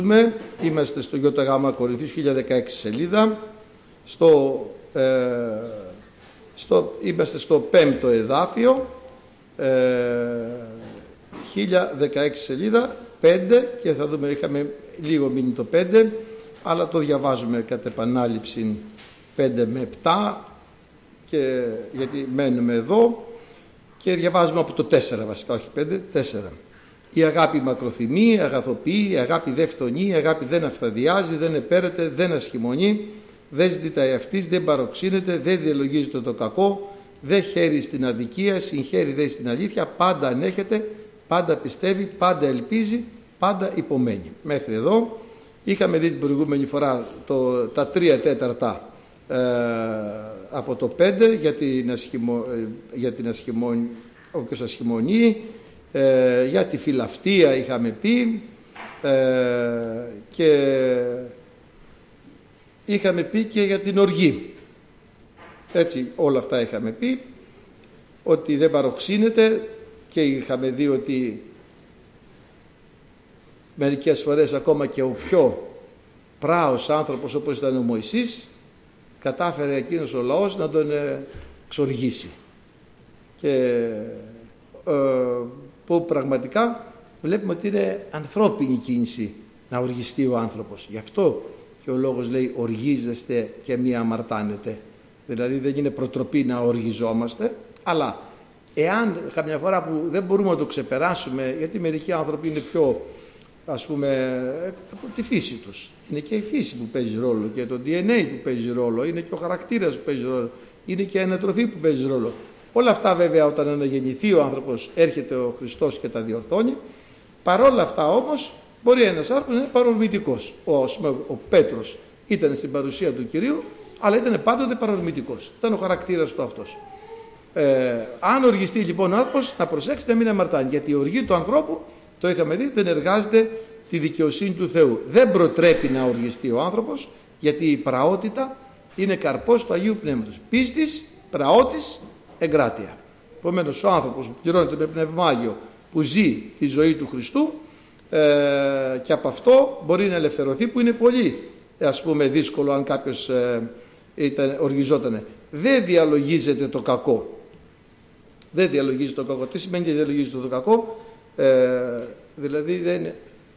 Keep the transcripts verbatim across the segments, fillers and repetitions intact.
Είμαστε στο ΙΓ Κορινθίους χίλια δεκαέξι σελίδα, στο, ε, στο, είμαστε στο πέμπτο εδάφιο, ε, χίλια δεκαέξι σελίδα, πέντε, και θα δούμε, είχαμε λίγο μείνει το πέντε, αλλά το διαβάζουμε κατ' επανάληψη πέντε με επτά, και, γιατί μένουμε εδώ, και διαβάζουμε από το τέσσερα βασικά, όχι πέντε, τέσσερα. Η αγάπη μακροθυμεί, αγαθοποιεί, η αγάπη δεν φθονεί, η αγάπη δεν αυθαδιάζει, δεν επέρεται, δεν ασχημονεί, δεν ζητά εαυτής, δεν παροξύνεται, δεν διαλογίζεται το κακό, δεν χαίρει στην αδικία, συγχαίρει δε στην αλήθεια, πάντα ανέχεται, πάντα πιστεύει, πάντα ελπίζει, πάντα υπομένει. Μέχρι εδώ είχαμε δει την προηγούμενη φορά το, τα τρία τέταρτα ε, από το πέντε για την, ασχημο, για την ασχημονή, όποιος ασχημονεί, Ε, για τη φιλαυτία είχαμε πει, ε, και είχαμε πει και για την οργή. Έτσι όλα αυτά είχαμε πει, ότι δεν παροξύνεται, και είχαμε δει ότι μερικές φορές ακόμα και ο πιο πράος άνθρωπος όπως ήταν ο Μωυσής κατάφερε εκείνος ο λαός να τον ε, εξοργήσει, και ε, που πραγματικά βλέπουμε ότι είναι ανθρώπινη κίνηση να οργιστεί ο άνθρωπος. Γι' αυτό και ο λόγος λέει οργίζεστε και μη αμαρτάνετε. Δηλαδή δεν είναι προτροπή να οργιζόμαστε, αλλά εάν καμιά φορά που δεν μπορούμε να το ξεπεράσουμε, γιατί μερικοί άνθρωποι είναι πιο, ας πούμε, από τη φύση τους. Είναι και η φύση που παίζει ρόλο, και το ντι εν έι που παίζει ρόλο, είναι και ο χαρακτήρας που παίζει ρόλο, είναι και η ανατροφή που παίζει ρόλο. Όλα αυτά βέβαια όταν αναγεννηθεί ο άνθρωπος έρχεται ο Χριστός και τα διορθώνει. Παρόλα αυτά όμως μπορεί ένας άνθρωπος να είναι παρορμητικός. Ο, ο Πέτρος ήταν στην παρουσία του Κυρίου, αλλά ήταν πάντοτε παρορμητικός. Ήταν ο χαρακτήρας του αυτός. Ε, αν οργιστεί λοιπόν ο άνθρωπος, να προσέξει να μην αμαρτάνει, γιατί η οργή του ανθρώπου, το είχαμε δει, δεν εργάζεται τη δικαιοσύνη του Θεού. Δεν προτρέπει να οργιστεί ο άνθρωπος, γιατί η πραότητα είναι καρπός του Αγίου Πνεύματος. Πίστης, πραότης, εγκράτεια. Επομένως ο άνθρωπος που πληρώνεται με Πνεύμα Άγιο, που ζει τη ζωή του Χριστού, ε, και από αυτό μπορεί να ελευθερωθεί, που είναι πολύ ας πούμε δύσκολο αν κάποιος ε, ήταν, οργιζότανε. Δεν διαλογίζεται το κακό. Δεν διαλογίζεται το κακό. Τι σημαίνει δεν διαλογίζεται το κακό? Ε, δηλαδή δεν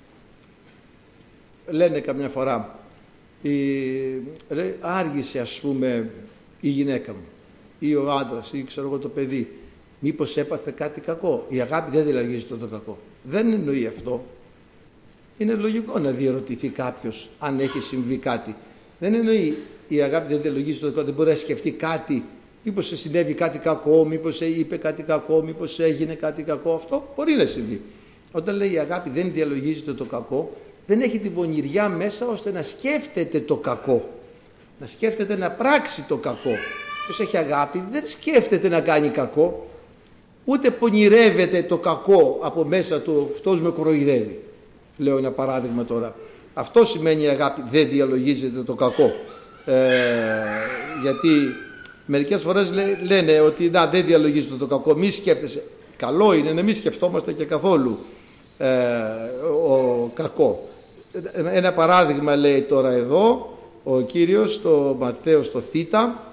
λένε καμιά φορά η, λέει, άργησε ας πούμε η γυναίκα μου ή ο άντρας ή ξέρω εγώ το παιδί, μήπως έπαθε κάτι κακό? Η αγάπη δεν διαλογίζεται το κακό. Δεν εννοεί αυτό. Είναι λογικό να διερωτηθεί κάποιος αν έχει συμβεί κάτι. Δεν εννοεί η αγάπη δεν διαλογίζεται το κακό. Δεν μπορεί να σκεφτεί κάτι, μήπως συνέβη κάτι κακό, μήπως είπε κάτι κακό, μήπως έγινε κάτι κακό. Αυτό μπορεί να συμβεί. Όταν λέει η αγάπη δεν διαλογίζεται το κακό, δεν έχει την πονηριά μέσα ώστε να σκέφτεται το κακό, να σκέφτεται να πράξει το κακό. Ποιος έχει αγάπη δεν σκέφτεται να κάνει κακό, ούτε πονηρεύεται το κακό από μέσα του, αυτός με κοροϊδεύει. Λέω ένα παράδειγμα τώρα. Αυτό σημαίνει η αγάπη δεν διαλογίζεται το κακό. Ε, γιατί μερικές φορές λένε ότι να, δεν διαλογίζεται το κακό, μη σκέφτεσαι. Καλό είναι να μην σκεφτόμαστε και καθόλου ε, ο κακό. Ένα παράδειγμα λέει τώρα εδώ ο Κύριος στο Ματθαίο στο Θήτα,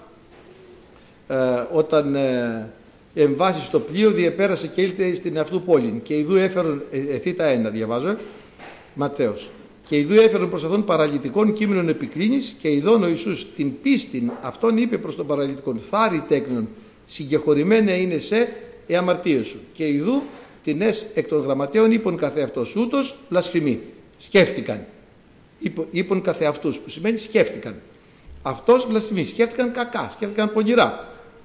ε, όταν ε, εμβάσει στο πλοίο διεπέρασε και ήλθε στην αυτού πόλη, και ιδού έφερον, ε, Θήτα ένα διαβάζω, ε, Ματθαίος, και ιδού έφερον προς αυτόν παραλυτικών κείμενων επικλίνης, και ειδών ο Ιησούς την πίστην αυτόν είπε προς τον παραλυτικόν, θάρη τέκνον, συγκεχωρημένα είναι σε οι αμαρτίες σου, και ιδού την ες εκ των γραμματέων είπον καθεαυτός ούτως βλασφημεί. Σκέφτηκαν. Είπον καθεαυτούς, που σημαίνει σκέφτηκαν. Αυτός βλασφημεί. Σκέφτηκαν κακά, σκέφτηκαν πονηρά.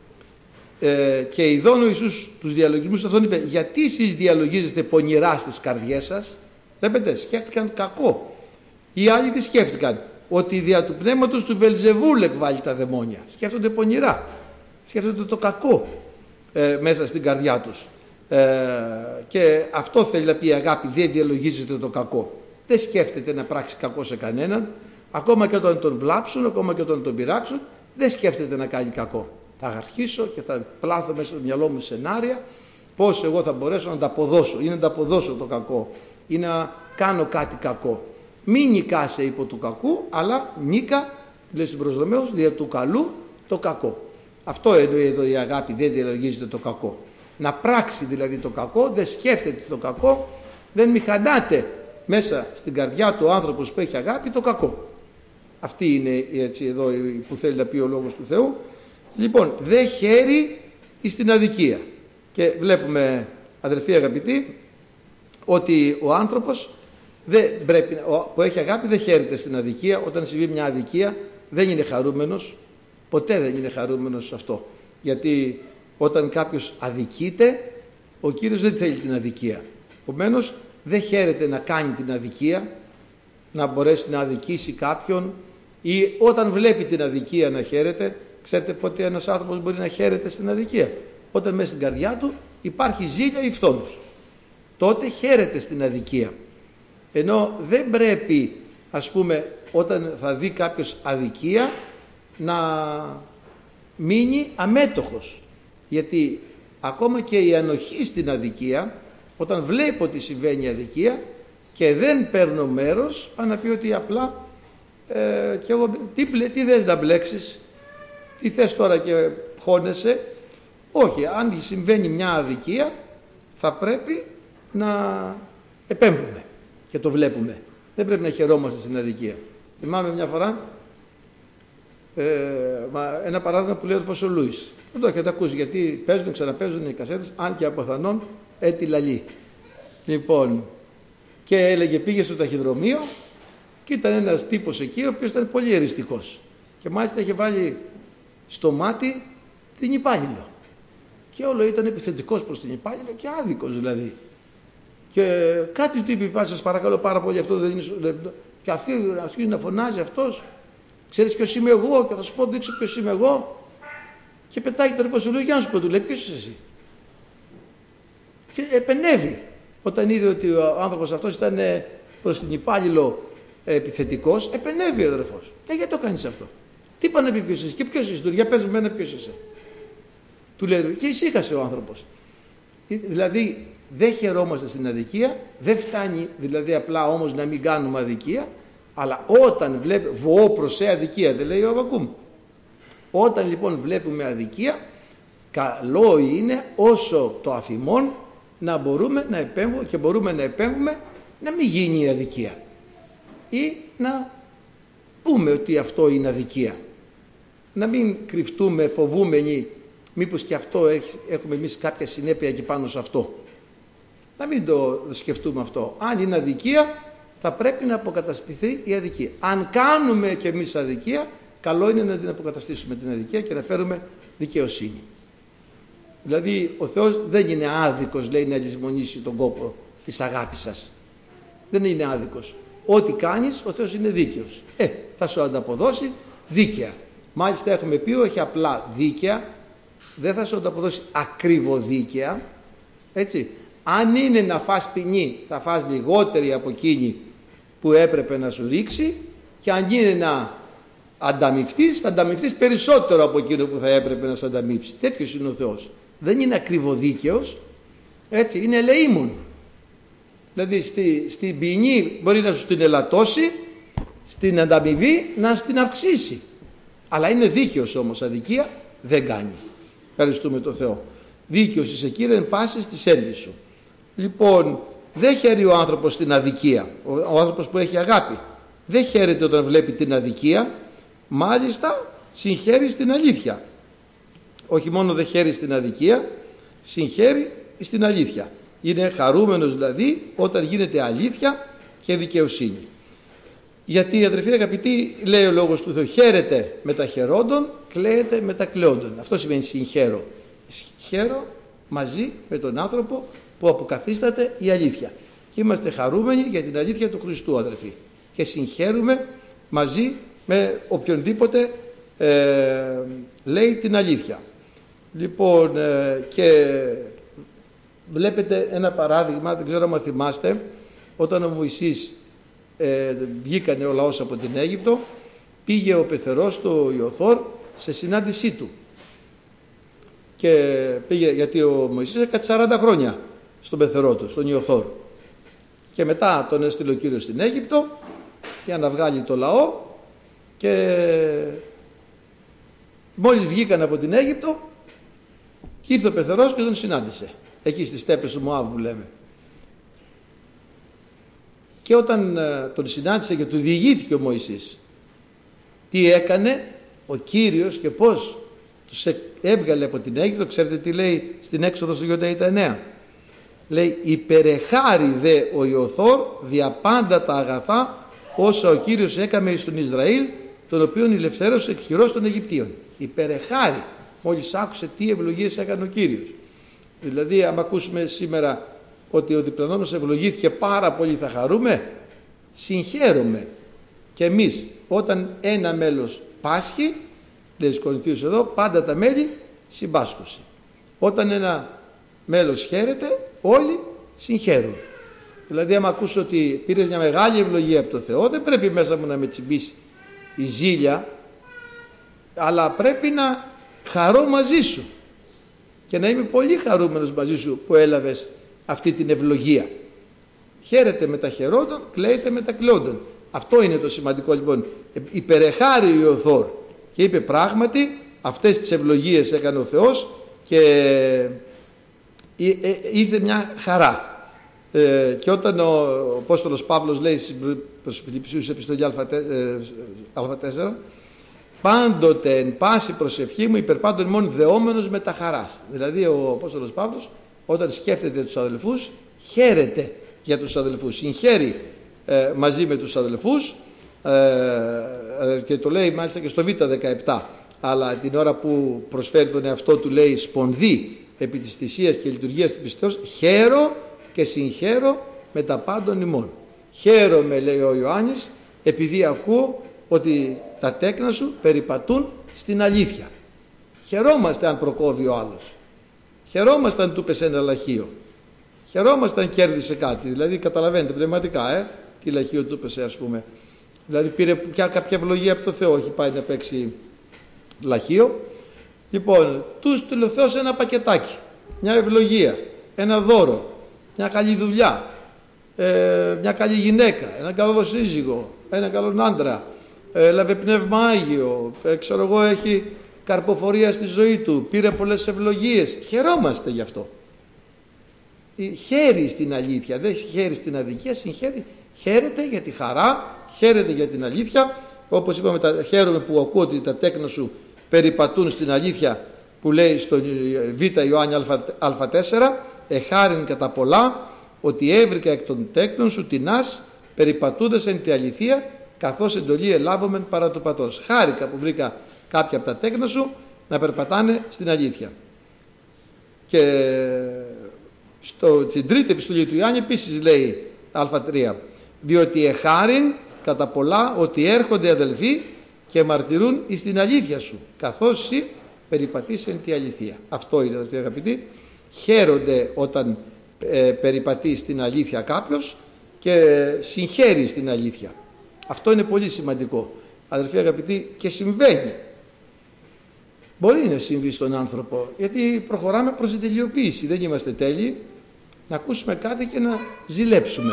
Ε, και ειδών ο Ιησούς τους διαλογισμούς αυτόν είπε, γιατί εσείς διαλογίζεστε πονηρά στις καρδιές σας? Βλέπετε, σκέφτηκαν κακό. Οι άλλοι τι σκέφτηκαν? Ότι δια του πνεύματος του Βελζεβούλ εκβάλλει τα δαιμόνια. Σκέφτονται πονηρά. Σκέφτονται το κακό ε, μέσα στην καρδιά τους. Ε, και αυτό θέλει να πει η αγάπη, δεν διαλογίζεται το κακό. Δεν σκέφτεται να πράξει κακό σε κανέναν, ακόμα και όταν τον βλάψουν, ακόμα και όταν τον πειράξουν, δεν σκέφτεται να κάνει κακό. Θα αρχίσω και θα πλάθω μέσα στο μυαλό μου σενάρια πώς εγώ θα μπορέσω να τα αποδώσω ή να τα αποδώσω το κακό ή να κάνω κάτι κακό. Μη νικάσαι υπό του κακού, αλλά νίκα, λέει στον προς Ρωμαίους, δια του καλού το κακό. Αυτό εννοεί εδώ η αγάπη, δεν διαλογίζεται το κακό. Να πράξει δηλαδή το κακό, δεν σκέφτεται το κακό, δεν μηχανάται μέσα στην καρδιά του άνθρωπος που έχει αγάπη το κακό. Αυτή είναι έτσι εδώ που θέλει να πει ο λόγος του Θεού. Λοιπόν, δεν χαίρει στην αδικία. Και βλέπουμε, αδελφοί αγαπητοί, ότι ο άνθρωπος δεν πρέπει, που έχει αγάπη δεν χαίρεται στην αδικία. Όταν συμβεί μια αδικία δεν είναι χαρούμενος, ποτέ δεν είναι χαρούμενος σε αυτό. Γιατί όταν κάποιος αδικείται, ο Κύριος δεν θέλει την αδικία. Επομένως δεν χαίρεται να κάνει την αδικία, να μπορέσει να αδικήσει κάποιον, ή όταν βλέπει την αδικία να χαίρεται. Ξέρετε πότε ένας άνθρωπος μπορεί να χαίρεται στην αδικία? Όταν μέσα στην καρδιά του υπάρχει ζήλια ή φθόνος. Τότε χαίρεται στην αδικία. Ενώ δεν πρέπει, ας πούμε, όταν θα δει κάποιος αδικία, να μείνει αμέτωχος. Γιατί ακόμα και η ανοχή στην αδικία, όταν βλέπω ότι συμβαίνει αδικία και δεν παίρνω μέρος, αν να πει ότι απλά ε, και εγώ, τι, τι θες να μπλέξεις, τι θες τώρα και χώνεσαι? Όχι, αν συμβαίνει μια αδικία θα πρέπει να επέμβουμε και το βλέπουμε. Δεν πρέπει να χαιρόμαστε στην αδικία. Θυμάμαι μια φορά ε, ένα παράδειγμα που λέει ο Ρufus ο Λούις. Δεν το έχετε ακούσει, γιατί παίζουν, ξαναπαίζουν οι κασέτες, αν και αποθανόν έτη λαλή. Λοιπόν, και έλεγε, πήγε στο ταχυδρομείο και ήταν ένας τύπος εκεί ο οποίος ήταν πολύ εριστικός και μάλιστα είχε βάλει στο μάτι την υπάλληλο και όλο ήταν επιθετικός προς την υπάλληλο και άδικος δηλαδή. Και κάτι του είπε, σας παρακαλώ πάρα πολύ, αυτό δεν είναι. Και αυτή αρχίζει να φωνάζει αυτός, ξέρεις ποιος είμαι εγώ, και θα σου πω, δείξω ποιος είμαι εγώ. Και πετάει το Ρufus ο Λούις, για να σου πω, του λέει, ποιος είσαι εσύ? Και επενεύει όταν είδε ότι ο άνθρωπος αυτός ήταν προς την υπάλληλο επιθετικός, επενεύει ο αδερφός. Λέει, γιατί το κάνεις αυτό? Τι είπα να πει ποιος είσαι? Και ποιος είσαι? Του για πες μου μένα ποιος είσαι? Του λέει, και ησύχασε ο άνθρωπος. Δηλαδή δεν χαιρόμαστε στην αδικία, δεν φτάνει δηλαδή απλά όμως να μην κάνουμε αδικία, αλλά όταν βλέπουμε, βοώ προς σε αδικία, δεν λέει ο Αββακούμ. Όταν λοιπόν βλέπουμε αδικία, καλό είναι όσο το αφημών να μπορούμε να επέμβουμε και μπορούμε να επέμβουμε να μην γίνει η αδικία ή να πούμε ότι αυτό είναι αδικία. Να μην κρυφτούμε φοβούμενοι μήπως και αυτό έχει, έχουμε εμείς κάποια συνέπεια και πάνω σε αυτό. Να μην το σκεφτούμε αυτό. Αν είναι αδικία θα πρέπει να αποκαταστηθεί η αδικία. Αν κάνουμε και εμείς αδικία, καλό είναι να την αποκαταστήσουμε την αδικία και να φέρουμε δικαιοσύνη. Δηλαδή ο Θεός δεν είναι άδικος, λέει, να λησμονήσει τον κόπο της αγάπης σας. Δεν είναι άδικος. Ό,τι κάνεις ο Θεός είναι δίκαιος. Ε, θα σου ανταποδώσει δίκαια. Μάλιστα έχουμε πει όχι απλά δίκαια, δεν θα σου ανταποδώσει ακριβοδίκαια. Έτσι. Αν είναι να φας ποινή, θα φας λιγότερη από εκείνη που έπρεπε να σου ρίξει, και αν είναι να ανταμυφθείς, θα ανταμυφθείς περισσότερο από εκείνο που θα έπρεπε να σε ανταμύψει. Τέτοιος είναι ο Θεός. Δεν είναι ακριβοδίκαιος, έτσι, είναι ελεήμων. Δηλαδή στη, στην ποινή μπορεί να σου την ελαττώσει, στην ανταμοιβή να στην αυξήσει. Αλλά είναι δίκαιος όμως, αδικία δεν κάνει. Ευχαριστούμε τον Θεό. Δίκαιος είσαι, Κύριε, εν πάσης της έλης σου. Λοιπόν, δεν χαίρει ο άνθρωπος την αδικία. Ο, ο άνθρωπος που έχει αγάπη δεν χαίρεται όταν βλέπει την αδικία, μάλιστα συγχαίρει στην αλήθεια. Όχι μόνο δεν χαίρει στην αδικία, συγχαίρει στην αλήθεια. Είναι χαρούμενος δηλαδή όταν γίνεται αλήθεια και δικαιοσύνη. Γιατί, αδερφοί αγαπητοί, λέει ο λόγος του Θεού, χαίρεται με τα χαιρόντων, κλαίεται με τα κλαιόντων. Αυτό σημαίνει συγχαίρω. Χαίρω μαζί με τον άνθρωπο που αποκαθίσταται η αλήθεια. Και είμαστε χαρούμενοι για την αλήθεια του Χριστού, αδερφοί. Και συγχαίρουμε μαζί με οποιονδήποτε ε, λέει την αλήθεια. Λοιπόν, ε, και βλέπετε ένα παράδειγμα, δεν ξέρω αν θυμάστε, όταν ο Μωυσής ε, βγήκανε ο λαός από την Αίγυπτο, πήγε ο πεθερός στο Ιωθώρ σε συνάντησή του. Και πήγε, γιατί ο Μωυσής έκανε σαράντα χρόνια στον πεθερό του, στον Ιωθώρ. Και μετά τον έστειλε ο Κύριος στην Αίγυπτο για να βγάλει το λαό, και μόλις βγήκαν από την Αίγυπτο ήρθε ο πεθερός και τον συνάντησε εκεί στις στέπες του Μωάβ που λέμε. Και όταν τον συνάντησε και του διηγήθηκε ο Μωυσής τι έκανε ο Κύριος και πώς τους έβγαλε από την Αίγυπτο, ξέρετε τι λέει στην Έξοδο στο Ιωδαΐτα εννέα? Λέει, υπερεχάρη δε ο Ιωθώρ δια πάντα τα αγαθά όσα ο Κύριος έκαμε εις τον Ισραήλ, τον οποίον ελευθέρωσε εκ χειρός των Αιγυπτίων. Υπερεχάρη, μόλις άκουσε τι ευλογίες έκανε ο Κύριος. Δηλαδή άμα ακούσουμε σήμερα ότι ο διπλανός μας ευλογήθηκε πάρα πολύ, θα χαρούμε? Συγχαίρομαι. Και εμείς όταν ένα μέλος πάσχει, λέει στους Κορινθίους εδώ, πάντα τα μέλη συμπάσχωση. Όταν ένα μέλος χαίρεται, όλοι συγχαίρουν. Δηλαδή άμα ακούσω ότι πήρες μια μεγάλη ευλογία από το Θεό, δεν πρέπει μέσα μου να με τσιμπήσει η ζήλια, αλλά πρέπει να χαρώ μαζί σου και να είμαι πολύ χαρούμενος μαζί σου που έλαβες αυτή την ευλογία. Χαίρετε με τα χαιρόντων, κλαίτε με τα κλαιόντων. Αυτό είναι το σημαντικό λοιπόν. Υπερεχάρη ο Ιωθώρ και είπε πράγματι αυτές τις ευλογίες έκανε ο Θεός και ήρθε μια χαρά. Ε, και όταν ο Απόστολος Παύλος λέει προς Φιλιππισίους επιστολή Α τέσσερα, πάντοτε εν πάση προσευχή μου υπερπάντων ημών δεόμενος με τα χαράς. Δηλαδή ο Απόστολος Παύλος όταν σκέφτεται τους αδελφούς χαίρεται για τους αδελφούς, συγχαίρει ε, μαζί με τους αδελφούς ε, και το λέει μάλιστα και στο Β δεκαεπτά, αλλά την ώρα που προσφέρει τον εαυτό του λέει σπονδί επί της θυσίας και λειτουργίας του πιστός, χαίρο και συγχαίρω με τα πάντων ημών. Χαίρομαι, λέει ο Ιωάννης, επειδή ακούω ότι τα τέκνα σου περιπατούν στην αλήθεια. Χαιρόμαστε αν προκόβει ο άλλος. Χαιρόμαστε αν του πες ένα λαχείο. Χαιρόμαστε αν κέρδισε κάτι. Δηλαδή καταλαβαίνετε πνευματικά ε, τι λαχείο του πέσε ας πούμε. Δηλαδή πήρε πια κάποια ευλογία από το Θεό, έχει πάει να παίξει λαχείο. Λοιπόν, του στείλε ο Θεός ένα πακετάκι, μια ευλογία, ένα δώρο, μια καλή δουλειά, ε, μια καλή γυναίκα, ένα καλό σύζυγο, ένα καλό άντρα, ε, έλαβε πνεύμα Άγιο, ε, ξέρω εγώ έχει καρποφορία στη ζωή του, πήρε πολλές ευλογίες. Χαιρόμαστε γι' αυτό. Χαίρει στην αλήθεια, δεν χαίρει στην αδικία, συγχαίρει, χαίρεται για τη χαρά, χαίρεται για την αλήθεια. Όπως είπαμε, τα, χαίρομαι που ακούω ότι τα τέκνα σου περιπατούν στην αλήθεια, που λέει στο Β Ιωάννη Α τέσσερα, εχάριν κατά πολλά ότι έβρικα εκ των τέκνων σου τινάς περιπατούντας εν τη αληθεία, καθώς εντολή ελάβομεν παρά του πατρός. Χάρηκα που βρήκα κάποια από τα τέκνα σου να περπατάνε στην αλήθεια. Και στο, στην τρίτη επιστολή του Ιωάννη επίσης λέει Α τρία, διότι εχάριν κατά πολλά ότι έρχονται αδελφοί και μαρτυρούν εις την αλήθεια σου, καθώς εσύ περιπατείς εν τη αληθεία. Αυτό είναι, αδελφοί αγαπητοί. Χαίρονται όταν ε, περιπατεί στην αλήθεια κάποιος και συγχαίρει στην αλήθεια. Αυτό είναι πολύ σημαντικό, αδελφοί αγαπητοί, και συμβαίνει. Μπορεί να συμβεί στον άνθρωπο, γιατί προχωράμε προς την τελειοποίηση. Δεν είμαστε τέλειοι, να ακούσουμε κάτι και να ζηλέψουμε.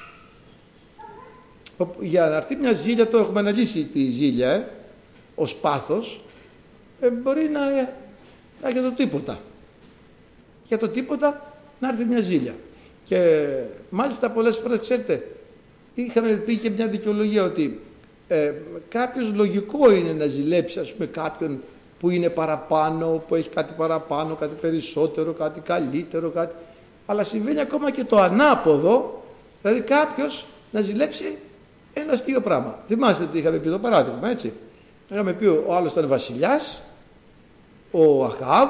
Για να έρθει μια ζήλια, το έχουμε αναλύσει τη ζήλια, ε, ως πάθος, ε, μπορεί να, ε, να για το τίποτα. Για το τίποτα να έρθει μια ζήλια. Και μάλιστα πολλές φορές, ξέρετε, είχαμε πει και μια δικαιολογία ότι ε, κάποιος λογικό είναι να ζηλέψει, ας πούμε, κάποιον που είναι παραπάνω, που έχει κάτι παραπάνω, κάτι περισσότερο, κάτι καλύτερο, κάτι... αλλά συμβαίνει ακόμα και το ανάποδο, δηλαδή κάποιος να ζηλέψει ένα αστείο πράγμα. Θυμάστε τι είχαμε πει το παράδειγμα, έτσι. Είχαμε πει ο άλλος ήταν βασιλιάς, ο Αχάβ,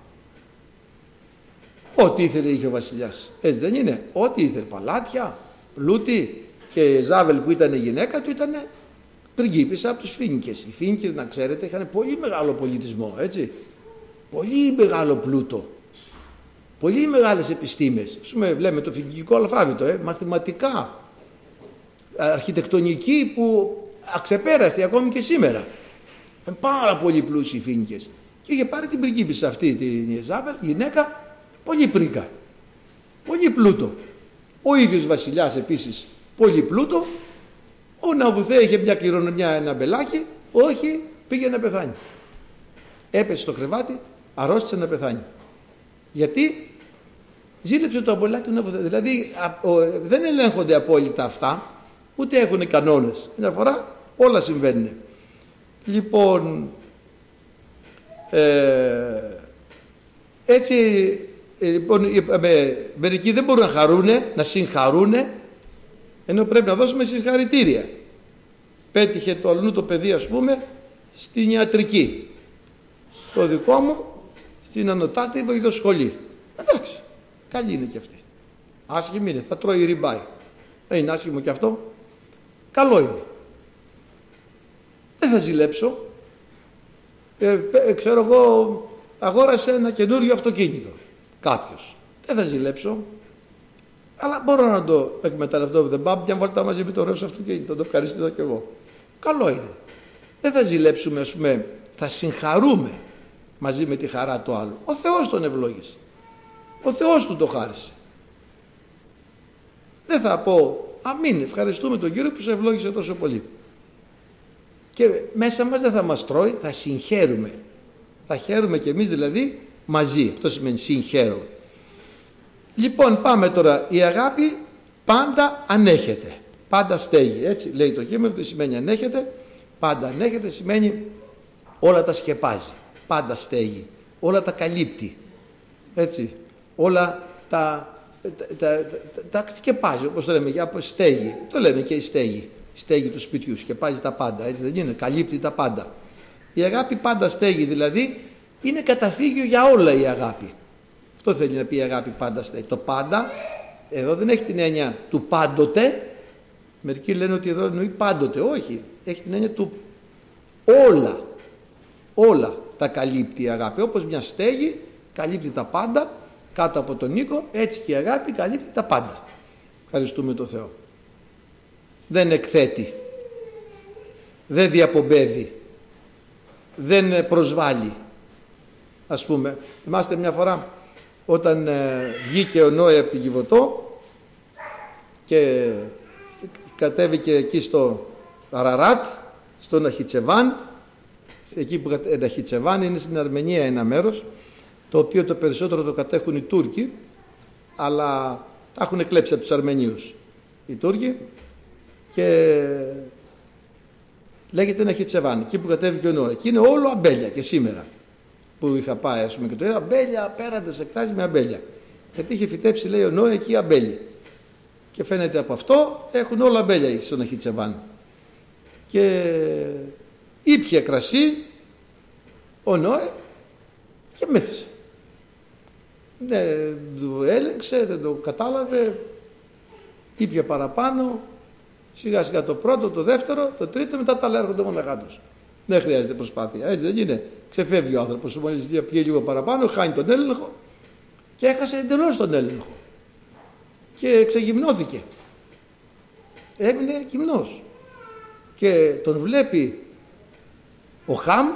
ό,τι ήθελε είχε ο βασιλιάς. Έτσι δεν είναι? Ό,τι ήθελε, παλάτια, πλούτη, και η Ζάβελ που ήταν η γυναίκα του ήταν πριγκίπισσα από τους Φίνικες. Οι Φίνικες, να ξέρετε, είχαν πολύ μεγάλο πολιτισμό, έτσι. Πολύ μεγάλο πλούτο. Πολύ μεγάλες επιστήμες. Ας πούμε, βλέπουμε το φοινικικό αλφάβητο, ε, μαθηματικά, αρχιτεκτονική που αξεπέραστη ακόμη και σήμερα. Είναι πάρα πολύ πλούσιοι οι Φίνικες. Και είχε πάρει την πριγκίπισσα αυτή, την Ιεζάβελ, γυναίκα, πολύ πρίκα. Πολύ πλούτο. Ο ίδιος βασιλιάς επίσης, πολύ πλούτο. Ο Ναβουθέ είχε μια κληρονομιά, ένα μπελάκι, όχι, πήγε να πεθάνει. Έπεσε στο κρεβάτι, αρρώστησε να πεθάνει. Γιατί ζήλεψε το αμπελάκι του Ναβουθέ. Δηλαδή δεν ελέγχονται απόλυτα αυτά, ούτε έχουν κανόνες. Μια φορά όλα συμβαίνουν. Λοιπόν, ε, έτσι, λοιπόν, είπαμε, μερικοί δεν μπορούν να χαρούνε, να συγχαρούνε, ενώ πρέπει να δώσουμε συγχαρητήρια. Πέτυχε το αλλού το παιδί, ας πούμε, στην ιατρική. Το δικό μου στην ανωτάτη βοηθοσχολή. Εντάξει, καλή είναι και αυτή. Άσχημη είναι, θα τρώει ριμπάι. Δεν είναι άσχημο και αυτό. Καλό είναι. Δεν θα ζηλέψω. Ε, ε, ξέρω εγώ, αγόρασε ένα καινούριο αυτοκίνητο κάποιος. Δεν θα ζηλέψω. Αλλά μπορώ να το εκμεταλλευτώ. Δεν πάω μια βόλτα μαζί με το ωραίο αυτοκίνητο. Θα το ευχαριστήσω κι εγώ. Καλό είναι. Δεν θα ζηλέψουμε, ας πούμε, θα συγχαρούμε μαζί με τη χαρά του άλλου. Ο Θεός τον ευλόγησε. Ο Θεός του το χάρισε. Δεν θα πω αμήν, ευχαριστούμε τον Κύριο που σε ευλόγησε τόσο πολύ. Και μέσα μας δεν θα μας τρώει, θα συγχαίρουμε. Θα χαίρουμε κι εμείς δηλαδή μαζί. Αυτό σημαίνει συγχαίρω. Λοιπόν, πάμε τώρα. Η αγάπη πάντα ανέχεται. Πάντα στέγει. Έτσι λέει το κείμενο, τι σημαίνει ανέχεται. Πάντα ανέχεται σημαίνει όλα τα σκεπάζει. Πάντα στέγει. Όλα τα καλύπτει. Έτσι. Όλα τα, τα, τα, τα, τα σκεπάζει, όπως το λέμε, για στέγη. Το λέμε και η στέγη. Η στέγη του σπιτιού. Σκεπάζει τα πάντα. Έτσι δεν είναι. Καλύπτει τα πάντα. Η αγάπη πάντα στέγει, δηλαδή είναι καταφύγιο για όλα η αγάπη. Αυτό θέλει να πει η αγάπη πάντα στέγει. Το πάντα, εδώ δεν έχει την έννοια του πάντοτε. Μερικοί λένε ότι εδώ εννοεί πάντοτε. Όχι. Έχει την έννοια του όλα. Όλα τα καλύπτει η αγάπη. Όπως μια στέγη καλύπτει τα πάντα κάτω από τον οίκο, έτσι και η αγάπη καλύπτει τα πάντα. Ευχαριστούμε τον Θεό. Δεν εκθέτει. Δεν διαπομπεύει. Δεν προσβάλλει. Ας πούμε, θυμάστε μια φορά όταν ε, βγήκε ο Νόε από την Κιβωτό και κατέβηκε εκεί στο Αραράτ, στο Ναχιτσεβάν. Εκεί που Ναχιτσεβάν είναι στην Αρμενία ένα μέρος, το οποίο το περισσότερο το κατέχουν οι Τούρκοι, αλλά τα έχουν κλέψει από τους Αρμενίους οι Τούρκοι, και λέγεται Ναχιτσεβάν, εκεί που κατέβηκε ο Νόε. Εκεί είναι όλο αμπέλια και σήμερα που είχα πάει, ας πούμε, και το είδα αμπέλια, πέραντες εκτάσεις με αμπέλια. Γιατί είχε φυτέψει, λέει, ο Νόε εκεί αμπέλια. Και φαίνεται από αυτό έχουν όλα αμπέλια στο Ναχιτσεβάν. Και ήπια κρασί ο Νόε και μέθησε. Δεν το έλεγξε, δεν το κατάλαβε, ήπια παραπάνω, σιγά σιγά το πρώτο, το δεύτερο, το τρίτο, μετά τα άλλα έρχονται μοναχά τους. Δεν χρειάζεται προσπάθεια, έτσι δεν είναι. Ξεφεύγει ο άνθρωπος, μόλις πιει λίγο παραπάνω, χάνει τον έλεγχο και έχασε εντελώς τον έλεγχο. Και ξεγυμνώθηκε. Έμεινε γυμνός. Και τον βλέπει ο Χαμ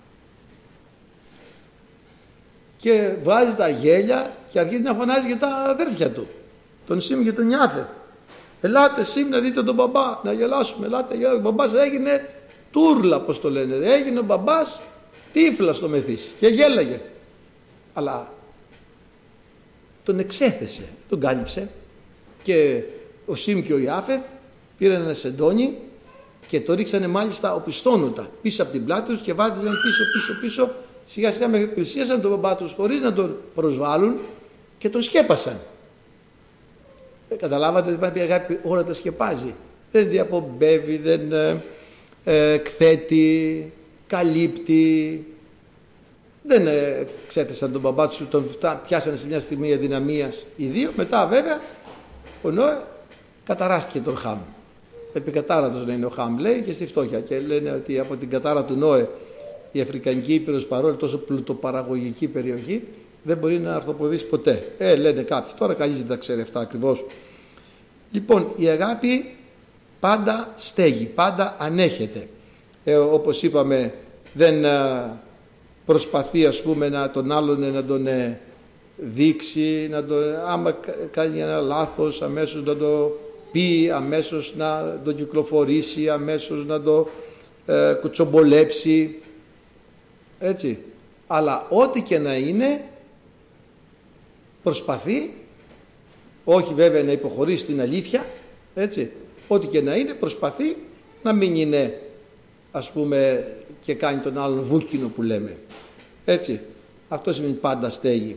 και βάζει τα γέλια και αρχίζει να φωνάζει για τα αδέρφια του, τον Σιμ και τον Ιάφεθ. Ελάτε Σιμ να δείτε τον μπαμπά, να γελάσουμε, ελάτε. Ο μπαμπάς έγινε τούρλα, πως το λένε. Έγινε ο μπαμπάς τύφλα στο μεθύσι και γέλαγε. Αλλά τον εξέθεσε, τον κάλυψε, και ο Σιμ και ο Ιάφεθ πήραν ένα σεντόνι και το ρίξανε μάλιστα οπισθόνωτα πίσω από την πλάτη τους και βάζανε πίσω πίσω πίσω, σιγά σιγά μέχρι πλησίασαν τον μπαμπά τους χωρίς να τον προσβάλλουν και τον σκέπασαν. Ε, καταλάβατε, δηλαδή η αγάπη όλα τα σκεπάζει. Δεν διαπομπεύει, δεν ε, ε, εκθέτει, καλύπτει. Δεν ε, ξέθεσαν τον μπαμπά τους, τον πιάσανε σε μια στιγμή αδυναμίας οι δύο. Μετά βέβαια ο Νόε καταράστηκε τον Χαμ. Επικατάρατος να είναι ο Χαμ, λέει, και στη φτώχεια. Και λένε ότι από την κατάρα του Νόε η Αφρικανική Ήπειρος, παρόλο τόσο πλουτοπαραγωγική περιοχή, δεν μπορεί να αρθοποδήσει ποτέ. Ε, λένε κάποιοι. Τώρα κανείς δεν τα ξέρει αυτά ακριβώς. Λοιπόν, η αγάπη πάντα στέγει, πάντα ανέχεται. Ε, όπως είπαμε, δεν α, προσπαθεί, ας πούμε, να τον άλλον να τον ε, δείξει, να τον, άμα κάνει ένα λάθος αμέσως να το πει, αμέσως να το κυκλοφορήσει, αμέσως να το ε, κουτσομπολέψει, έτσι. Αλλά ό,τι και να είναι, προσπαθεί, όχι βέβαια να υποχωρήσει την αλήθεια, έτσι, ό,τι και να είναι, προσπαθεί να μην είναι, ας πούμε, και κάνει τον άλλον βούκινο που λέμε, έτσι. Αυτό σημαίνει πάντα στέγη.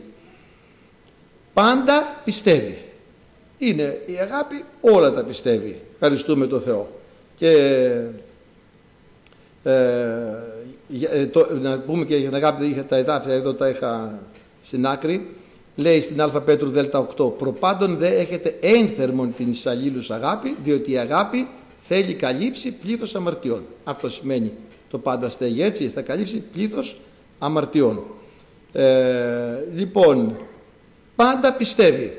Πάντα πιστεύει. Είναι η αγάπη, όλα τα πιστεύει. Ευχαριστούμε τον Θεό. Και ε, το, να πούμε και για την αγάπη, είχα τα εδάφια εδώ, τα είχα στην άκρη. Λέει στην Α Πέτρου Δέλτα οκτώ, προπάντων δε έχετε ένθερμον την εις αλλήλους αγάπη, διότι η αγάπη θέλει καλύψει πλήθος αμαρτιών. Αυτό σημαίνει το πάντα στέγη, έτσι, θα καλύψει πλήθος αμαρτιών. Ε, λοιπόν, πάντα πιστεύει.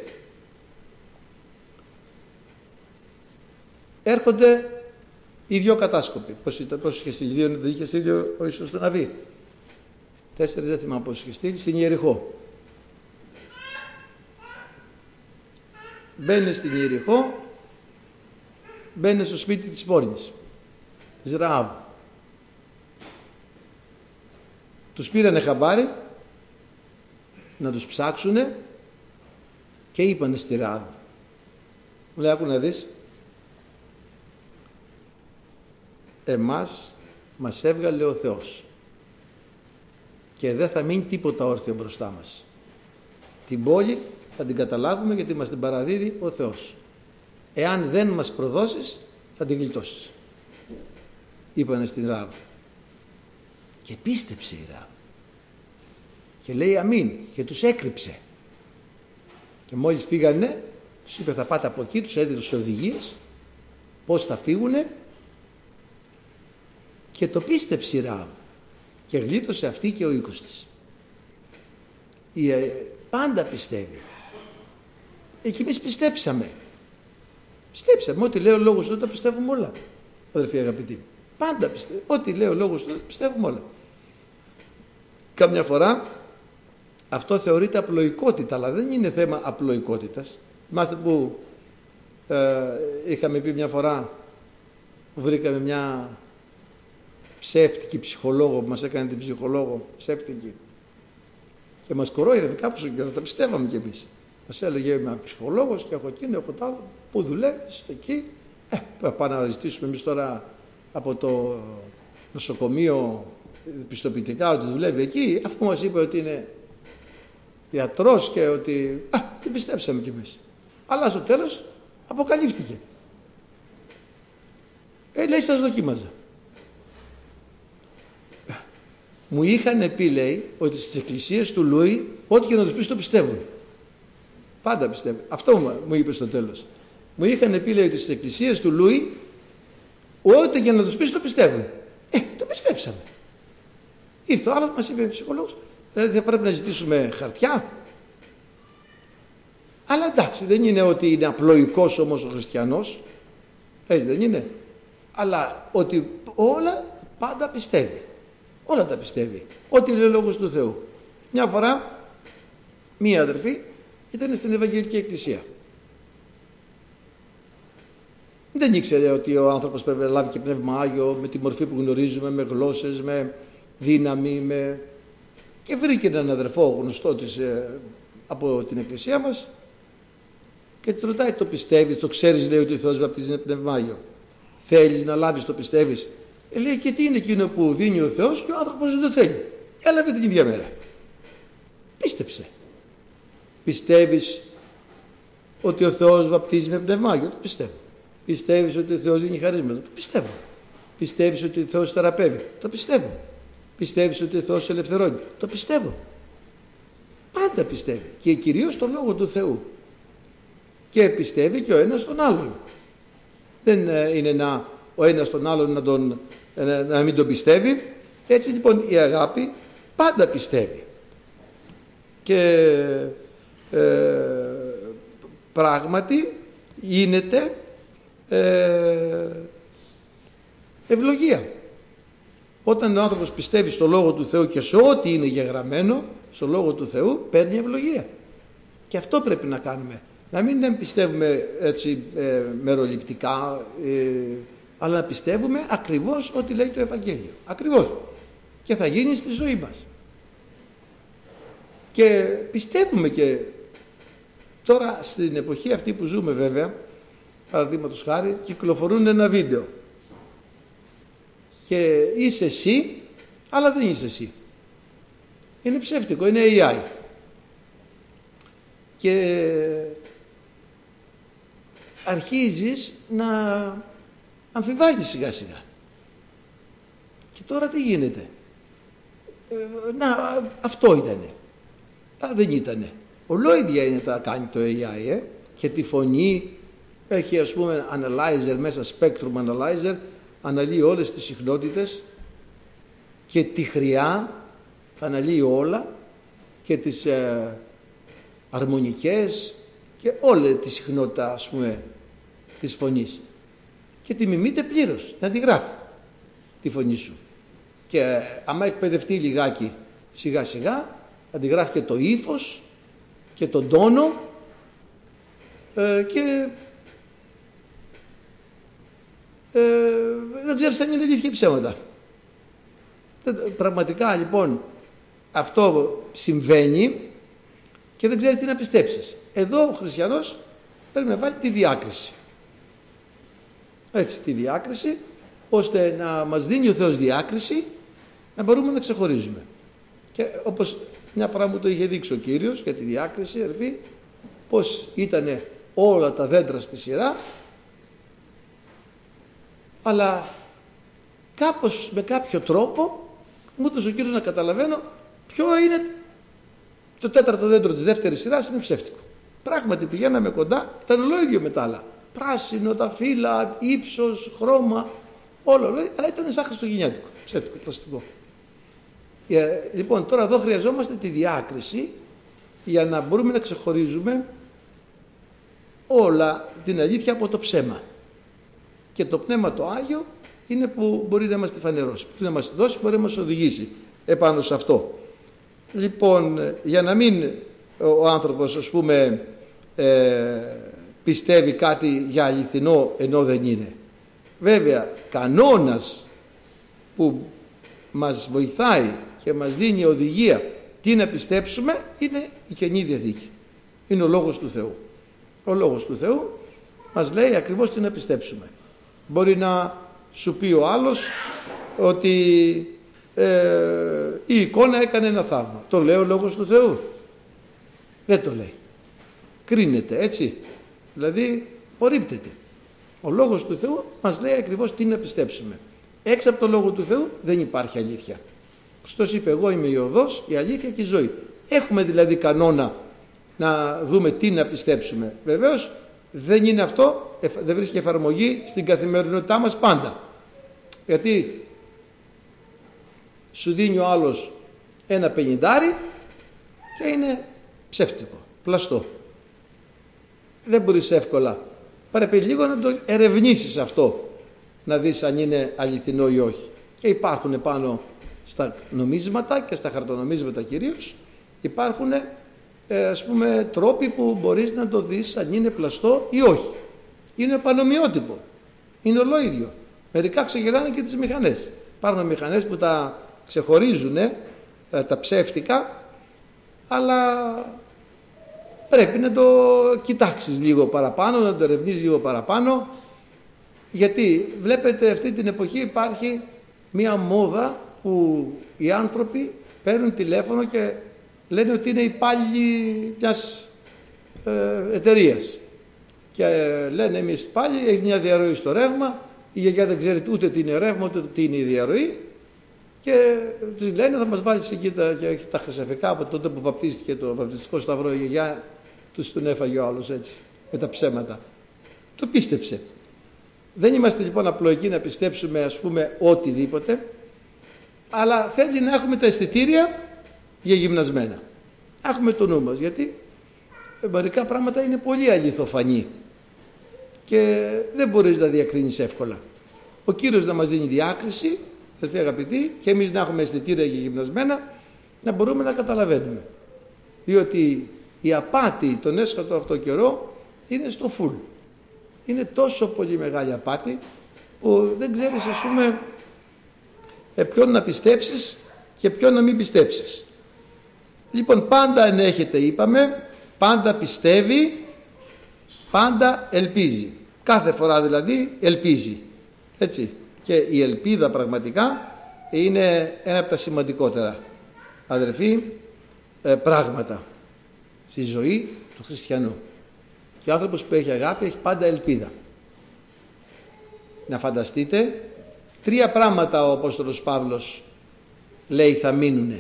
Έρχονται οι δυο κατάσκοποι. Πώς ήταν, πώς είχε στείλει, δύο, δεν είχε στείλει ο Ιησούς στον Ναβί. Τέσσερις, δεν θυμάμαι πώς είχε στείλει, στην Ιεριχώ. Μπαίνει στην Ιεριχώ, μπαίνει στο σπίτι της πόρνης, της Ραάβ. Τους πήρανε χαμπάρι να τους ψάξουνε και είπανε στη Ραάβ. Μου λέει, άκου να δεις, εμάς μας έβγαλε ο Θεός και δεν θα μείνει τίποτα όρθιο μπροστά μας. Την πόλη θα την καταλάβουμε γιατί μας την παραδίδει ο Θεός. Εάν δεν μας προδώσεις θα την γλιτώσεις. Είπανε στην Ραάβ. Και πίστεψε η Ραάβ. Και λέει αμήν και τους έκρυψε. Και μόλις φύγανε, τους είπε θα πάτε από εκεί, τους έδινε τις οδηγίες πώς θα φύγουνε και το πίστεψε η Ραάβ και γλίτωσε αυτή και ο οίκος της. Η, πάντα πιστεύει. Εκεί εμείς πιστέψαμε. Πιστέψαμε. Ό,τι λέει ο λόγος του, τα πιστεύουμε όλα. Αδερφοί αγαπητοί. Πάντα πιστεύουμε. Ό,τι λέει ο λόγος του, πιστεύουμε όλα. Καμιά φορά αυτό θεωρείται απλοϊκότητα, αλλά δεν είναι θέμα απλοϊκότητας. Θυμάστε που ε, είχαμε πει μια φορά που βρήκαμε μια ψεύτικη ψυχολόγο που μας έκανε την ψυχολόγο, ψεύτικη. Και μας κορόιδευε κάπως ο καιρό, τα πιστεύαμε κι εμείς. Μας έλεγε είμαι ψυχολόγος και έχω εκείνο, έχω το άλλο. Πού δουλεύεις, εκεί. Ε, πάμε να ζητήσουμε εμείς τώρα από το νοσοκομείο πιστοποιητικά ότι δουλεύει εκεί, αφού μας είπε ότι είναι ιατρός και ότι. Α, την πιστέψαμε κι εμείς. Αλλά στο τέλος αποκαλύφθηκε. Ε, λέει, σας δοκίμαζα. Μου είχαν πει, λέει, ότι στις εκκλησίες του Λούι, ό,τι και να τους πεις το πιστεύουν. Πάντα πιστεύουν. Αυτό μου είπε στο τέλος. Μου είχαν πει, λέει, ότι στις εκκλησίες του Λούι, ό,τι και να τους πεις το πιστεύουν. Ε, το πιστέψαμε. Ήρθε ο άλλος, μας είπε ο ψυχολόγος, δηλαδή θα πρέπει να ζητήσουμε χαρτιά. Αλλά εντάξει, δεν είναι ότι είναι απλοϊκός όμως ο χριστιανός. Έτσι δεν είναι. Αλλά ότι όλα πάντα πιστεύει. Όλα τα πιστεύει. Ό,τι λέει ο λόγος του Θεού. Μια φορά, μία αδερφή ήταν στην Ευαγγελική Εκκλησία. Δεν ήξερε ότι ο άνθρωπος πρέπει να λάβει και πνεύμα Άγιο με τη μορφή που γνωρίζουμε, με γλώσσες, με δύναμη, με... και βρήκε έναν αδερφό γνωστό της ε, από την Εκκλησία μας και της ρωτάει, το πιστεύεις, το ξέρεις, λέει, ότι ο Θεός βαπτίζει με πνεύμα Άγιο. Θέλεις να λάβεις, το πιστεύεις. Ε, λέει, και τι είναι εκείνο που δίνει ο Θεός και ο άνθρωπος δεν το θέλει. Έλαβε την ίδια μέρα. Πίστεψε. Πιστεύεις ότι ο Θεός βαπτίζει με πνεύμα Άγιο? Το πιστεύω. Πιστεύεις ότι ο Θεός δίνει χαρίσματα? Το πιστεύω. Πιστεύεις ότι ο Θεός θεραπεύει? Το πιστεύω. Πιστεύεις ότι ο Θεός ελευθερώνει? Το πιστεύω. Πάντα πιστεύει. Και κυρίως τον Λόγο του Θεού. Και πιστεύει και ο ένας τον άλλον. Δεν είναι να, ο ένας τον άλλον να, τον, να μην τον πιστεύει. Έτσι λοιπόν η αγάπη πάντα πιστεύει. Και ε, πράγματι γίνεται ε, ευλογία. Όταν ο άνθρωπος πιστεύει στο Λόγο του Θεού και σε ό,τι είναι γεγραμμένο στο Λόγο του Θεού, παίρνει ευλογία. Και αυτό πρέπει να κάνουμε. Να μην πιστεύουμε έτσι ε, μεροληπτικά, ε, αλλά να πιστεύουμε ακριβώς ό,τι λέει το Ευαγγέλιο. Ακριβώς. Και θα γίνει στη ζωή μας. Και πιστεύουμε και τώρα στην εποχή αυτή που ζούμε βέβαια, παραδείγματος χάρη, κυκλοφορούν ένα βίντεο. Και είσαι εσύ, αλλά δεν είσαι εσύ. Είναι ψεύτικο, είναι έι άι. Και αρχίζεις να αμφιβάλλεις σιγά σιγά. Και τώρα τι γίνεται. Ε, να, αυτό ήτανε. Α, δεν ήτανε. Ολόιδια είναι τα κάνει το έι άι, ε, και τη φωνή έχει, ας πούμε, analyzer μέσα, spectrum analyzer, αναλύει όλες τις συχνότητες και τη χρειά αναλύει όλα και τις ε, αρμονικές και όλη τη συχνότητα, ας πούμε, της φωνής, και τη μιμείται πλήρως, να τη γράφει τη φωνή σου, και ε, άμα εκπαιδευτεί λιγάκι σιγά σιγά να τη γράφει και το ύφος και τον τόνο, ε, και ε, δεν ξέρεις αν είναι αλήθεια ή ψέματα. Πραγματικά λοιπόν αυτό συμβαίνει και δεν ξέρεις τι να πιστέψεις. Εδώ ο χριστιανός πρέπει να βάλει τη διάκριση. Έτσι, τη διάκριση, ώστε να μας δίνει ο Θεός διάκριση, να μπορούμε να ξεχωρίζουμε. Και όπως μια φορά μου το είχε δείξει ο Κύριος για τη διάκριση, ερφή, πως ήταν όλα τα δέντρα στη σειρά, αλλά κάπως με κάποιο τρόπο μου έδωσε ο Κύριος να καταλαβαίνω ποιο είναι το τέταρτο δέντρο της δεύτερης σειράς, είναι ψεύτικο. Πράγματι πηγαίναμε κοντά, ήταν ολόιδιο με τα άλλα. Πράσινο, τα φύλλα, ύψος, χρώμα, όλο, αλλά ήταν σαν χριστουγεννιάτικο, ψεύτικο, πλαστικό. Ε, λοιπόν, τώρα εδώ χρειαζόμαστε τη διάκριση για να μπορούμε να ξεχωρίζουμε όλα την αλήθεια από το ψέμα. Και το Πνεύμα το Άγιο είναι που μπορεί να μας τη φανερώσει, που να μας τη δώσει, μπορεί να μας οδηγήσει επάνω σε αυτό. Λοιπόν, για να μην ο άνθρωπος, ας πούμε, ε, πιστεύει κάτι για αληθινό ενώ δεν είναι. Βέβαια, κανόνας που μας βοηθάει και μας δίνει οδηγία τι να πιστέψουμε είναι η Καινή Διαθήκη. Είναι ο Λόγος του Θεού. Ο Λόγος του Θεού μας λέει ακριβώς τι να πιστέψουμε. Μπορεί να σου πει ο άλλος ότι ε, η εικόνα έκανε ένα θαύμα. Το λέει ο Λόγος του Θεού? Δεν το λέει. Κρίνεται, έτσι. Δηλαδή απορρίπτεται. Ο Λόγος του Θεού μας λέει ακριβώς τι να πιστέψουμε. Έξω από το Λόγο του Θεού δεν υπάρχει αλήθεια. Χριστός είπε, εγώ είμαι η οδός, η αλήθεια και η ζωή. Έχουμε δηλαδή κανόνα να δούμε τι να πιστέψουμε. Βεβαίως δεν είναι αυτό, δεν βρίσκει εφαρμογή στην καθημερινότητά μας πάντα. Γιατί σου δίνει ο άλλος ένα πενηντάρι και είναι ψεύτικο, πλαστό. Δεν μπορείς εύκολα. Πρέπει λίγο να το ερευνήσεις αυτό, να δεις αν είναι αληθινό ή όχι. Και υπάρχουν πάνω στα νομίσματα και στα χαρτονομίσματα κυρίως, υπάρχουν ε, ας πούμε τρόποι που μπορείς να το δεις αν είναι πλαστό ή όχι. Είναι πανομοιότυπο, είναι ολόιδιο. Μερικά ξεγελάνε και τις μηχανές. Υπάρχουν μηχανές που τα ξεχωρίζουν, ε, τα ψεύτικα, αλλά πρέπει να το κοιτάξεις λίγο παραπάνω, να το ερευνήσεις λίγο παραπάνω, γιατί βλέπετε αυτή την εποχή υπάρχει μία μόδα που οι άνθρωποι παίρνουν τηλέφωνο και λένε ότι είναι υπάλληλοι μιας ε, εταιρείας και ε, λένε εμείς πάλι έχει μια διαρροή στο ρεύμα, η γιαγιά δεν ξέρει ούτε τι είναι ρεύμα ούτε τι είναι η διαρροή και τους λένε θα μας βάλεις εκεί τα, και τα χρυσαφικά από τότε που βαπτίστηκε το βαπτιστικό σταυρό η γιαγιά, τους τον έφαγε ο άλλος έτσι με τα ψέματα. Το πίστεψε. Δεν είμαστε λοιπόν απλοϊκοί να πιστέψουμε ας πούμε οτιδήποτε, αλλά θέλει να έχουμε τα αισθητήρια για γυμνασμένα. Έχουμε το νου μας, γιατί μερικά πράγματα είναι πολύ αληθοφανή και δεν μπορείς να διακρίνεις εύκολα. Ο Κύριος να μας δίνει διάκριση, αδελφοί αγαπητοί, και εμείς να έχουμε αισθητήρια για γυμνασμένα, να μπορούμε να καταλαβαίνουμε. Διότι η απάτη τον έσχατο αυτό καιρό είναι στο φουλ. Είναι τόσο πολύ μεγάλη απάτη που δεν ξέρεις, ας πούμε, ποιον να πιστέψεις και ποιον να μην πιστέψεις. Λοιπόν, πάντα ενέχεται, είπαμε, πάντα πιστεύει, πάντα ελπίζει. Κάθε φορά δηλαδή ελπίζει. Έτσι. Και η ελπίδα πραγματικά είναι ένα από τα σημαντικότερα, αδερφοί, πράγματα στη ζωή του χριστιανού. Και ο άνθρωπος που έχει αγάπη έχει πάντα ελπίδα. Να φανταστείτε, τρία πράγματα ο Απόστολος Παύλος λέει θα μείνουνε.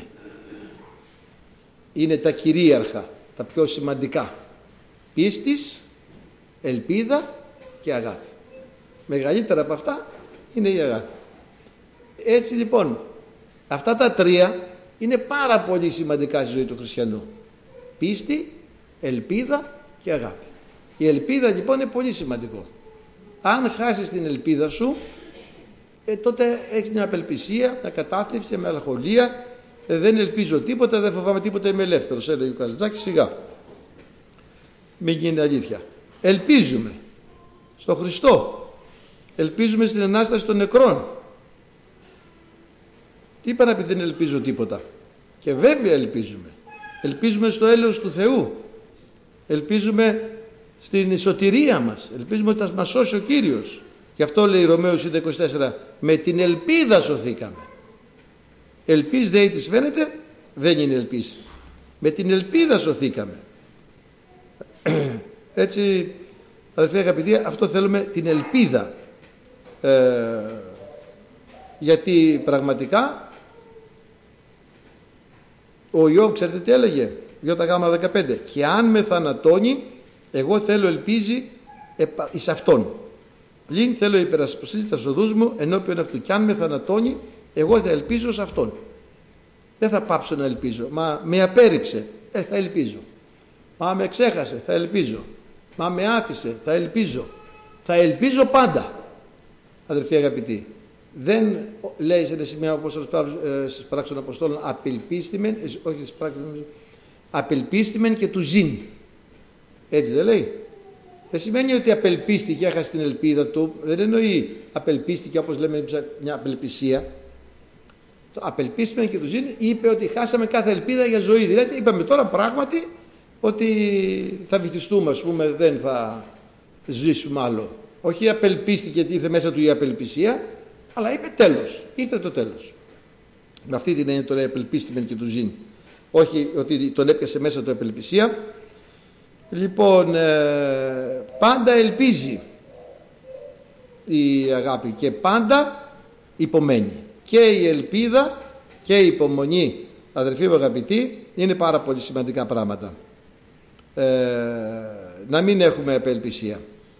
Είναι τα κυρίαρχα, τα πιο σημαντικά. Πίστης, ελπίδα και αγάπη. Μεγαλύτερα από αυτά είναι η αγάπη. Έτσι λοιπόν, αυτά τα τρία είναι πάρα πολύ σημαντικά στη ζωή του χριστιανού. Πίστη, ελπίδα και αγάπη. Η ελπίδα λοιπόν είναι πολύ σημαντικό. Αν χάσεις την ελπίδα σου, ε, τότε έχεις μια απελπισία, μια κατάθλιψη, μια μελαγχολία. Ε, δεν ελπίζω τίποτα, δεν φοβάμαι τίποτα, είμαι ελεύθερος. Έλεγε ο Καζαντζάκης, σιγά. Μην γίνει αλήθεια. Ελπίζουμε στο Χριστό. Ελπίζουμε στην Ανάσταση των νεκρών. Τι είπα να πει δεν ελπίζω τίποτα? Και βέβαια ελπίζουμε. Ελπίζουμε στο έλεος του Θεού. Ελπίζουμε στην σωτηρία μας. Ελπίζουμε ότι θα μας σώσει ο Κύριος. Γι' αυτό λέει Ρωμαίους είκοσι τέσσερα, με την ελπίδα σωθήκαμε. Ελπίς δε της φαίνεται, δεν είναι ελπίς. Με την ελπίδα σωθήκαμε. Έτσι, αδελφοί αγαπητοί, αυτό θέλουμε, την ελπίδα. Ε, γιατί πραγματικά ο Ιώβ, ξέρετε τι έλεγε? Ιώτα δεκαπέντε, και αν με θανατώνει, εγώ θέλω ελπίζει εις αυτόν. Πλην θέλω υπερασπιστεί τα οδούς μου ενώπιον αυτού. Και αν με θανατώνει, εγώ θα ελπίζω σε αυτόν. Δεν θα πάψω να ελπίζω. Μα με απέρριψε, ε, θα ελπίζω. Μα με ξέχασε, θα ελπίζω. Μα με άφησε, θα ελπίζω. Θα ελπίζω πάντα. Αδερφοί αγαπητοί, δεν λέει σε ένα σημείο ο Απόστολος Παύλος ε, στις πράξεις των Αποστόλων απελπίστημεν, ε, όχι στις πράξεις των απελπίστημεν και του ζήν. Έτσι δεν λέει? Δεν σημαίνει ότι απελπίστηκε, έχασε την ελπίδα του. Δεν εννοεί απελπίστηκε όπως λέμε μια απελπισία. Το απελπίστημεν και του ζήν είπε ότι χάσαμε κάθε ελπίδα για ζωή. Δηλαδή είπαμε τώρα πράγματι ότι θα βυθιστούμε, ας πούμε, δεν θα ζήσουμε άλλο. Όχι απελπίστηκε γιατί ήρθε μέσα του η απελπισία, αλλά είπε τέλος, ήρθε το τέλος. Με αυτή την έννοια το λέει απελπίστημεν και του ζήν. Όχι ότι τον έπιασε μέσα του απελπισία. Λοιπόν, ε, πάντα ελπίζει η αγάπη και πάντα υπομένει. Και η ελπίδα και η υπομονή, αδερφοί μου αγαπητοί, είναι πάρα πολύ σημαντικά πράγματα. Ε, να μην έχουμε απελπισία.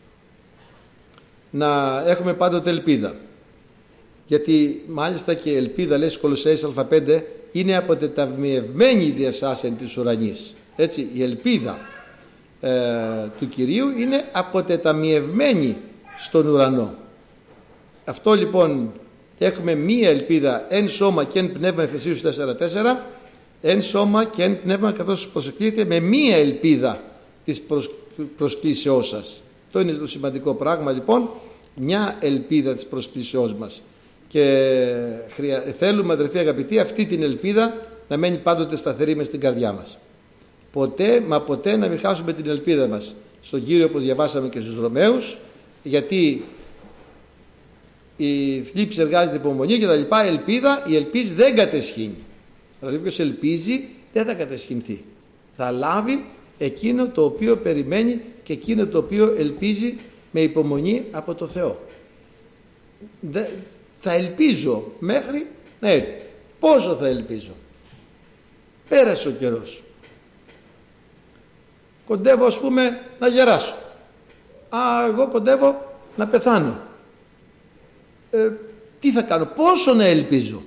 Να έχουμε πάντοτε ελπίδα. Γιατί μάλιστα και η ελπίδα, λέει στις Κολοσσαείς Α5, είναι αποτεταυμιευμένη η διασάσεν της ουρανής. Έτσι, η ελπίδα ε, του Κυρίου είναι αποτεταμιευμένη στον ουρανό. Αυτό λοιπόν, έχουμε μία ελπίδα εν σώμα και εν πνεύμα, Εφεσίους τέσσερα τέσσερα, εν σώμα και εν πνεύμα, καθώς προσεκλήθητε με μία ελπίδα της προσ, προσκλήσεώς σας. Το είναι το σημαντικό πράγμα λοιπόν, μια ελπίδα της προσκλήσεώς μας. Και χρεια... θέλουμε, αδερφοί αγαπητοί, αυτή την ελπίδα να μένει πάντοτε σταθερή μες στην καρδιά μας. Ποτέ, μα ποτέ να μην χάσουμε την ελπίδα μας στον Κύριο, όπως διαβάσαμε και στους Ρωμαίους, γιατί η θλίψη εργάζεται υπομονή και τα λοιπά. Ελπίδα, η ελπίση δεν κατεσχύνει. Δηλαδή ποιος ελπίζει δεν θα κατεσχυνθεί. Θα λάβει εκείνο το οποίο περιμένει και εκείνο το οποίο ελπίζει με υπομονή από το Θεό. Δε, θα ελπίζω μέχρι να έρθει. Πόσο θα ελπίζω? Πέρασε ο καιρός. Κοντεύω, ας πούμε, να γεράσω. Α, εγώ κοντεύω να πεθάνω. Ε, τι θα κάνω? Πόσο να ελπίζω?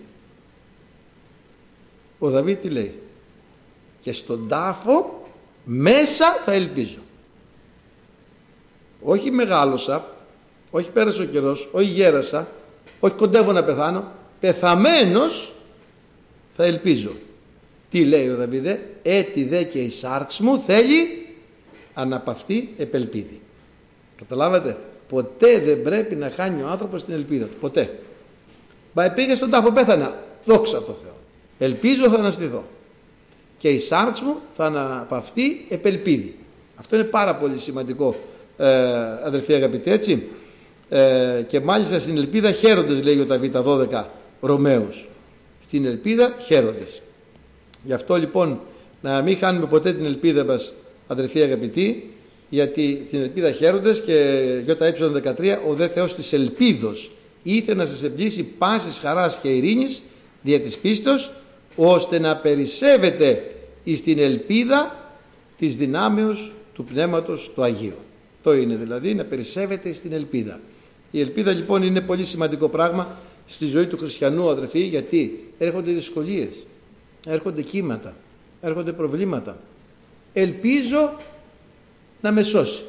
Ο Δαβίδ τι λέει? Και στον τάφο μέσα θα ελπίζω. Όχι μεγάλωσα, όχι πέρασε ο καιρός, όχι γέρασα, όχι κοντεύω να πεθάνω, πεθαμένος θα ελπίζω. Τι λέει ο Δαβίδ? Έτι δε και η σάρξ μου θέλει αναπαυτεί επελπίδη. Καταλάβατε, ποτέ δεν πρέπει να χάνει ο άνθρωπος την ελπίδα του, ποτέ. Μα πήγε στον τάφο, πέθανα, δόξα τω Θεώ, ελπίζω θα αναστηθώ και η σάρξ μου θα αναπαυτεί επελπίδη. Αυτό είναι πάρα πολύ σημαντικό, ε, αδελφοί αγαπητοί, έτσι. Ε, και μάλιστα στην ελπίδα χαίροντες, λέει ο τα Β δώδεκα Ρωμαίους. Στην ελπίδα χαίροντες. Γι' αυτό λοιπόν να μην χάνουμε ποτέ την ελπίδα μας, αδελφοί αγαπητοί, γιατί στην ελπίδα χαίροντες, και Ι Ε δεκατρία, ο δε Θεός της ελπίδος ήθε να σας εμπλήσει πάσης χαράς και ειρήνης δια της πίστεως, ώστε να περισσεύετε εις την ελπίδα της δυνάμεως του Πνεύματος του Αγίου. Το είναι δηλαδή να περισσεύετε στην ελπίδα. Η ελπίδα λοιπόν είναι πολύ σημαντικό πράγμα στη ζωή του χριστιανού, αδερφοί, γιατί έρχονται δυσκολίες, έρχονται κύματα, έρχονται προβλήματα. Ελπίζω να με σώσει.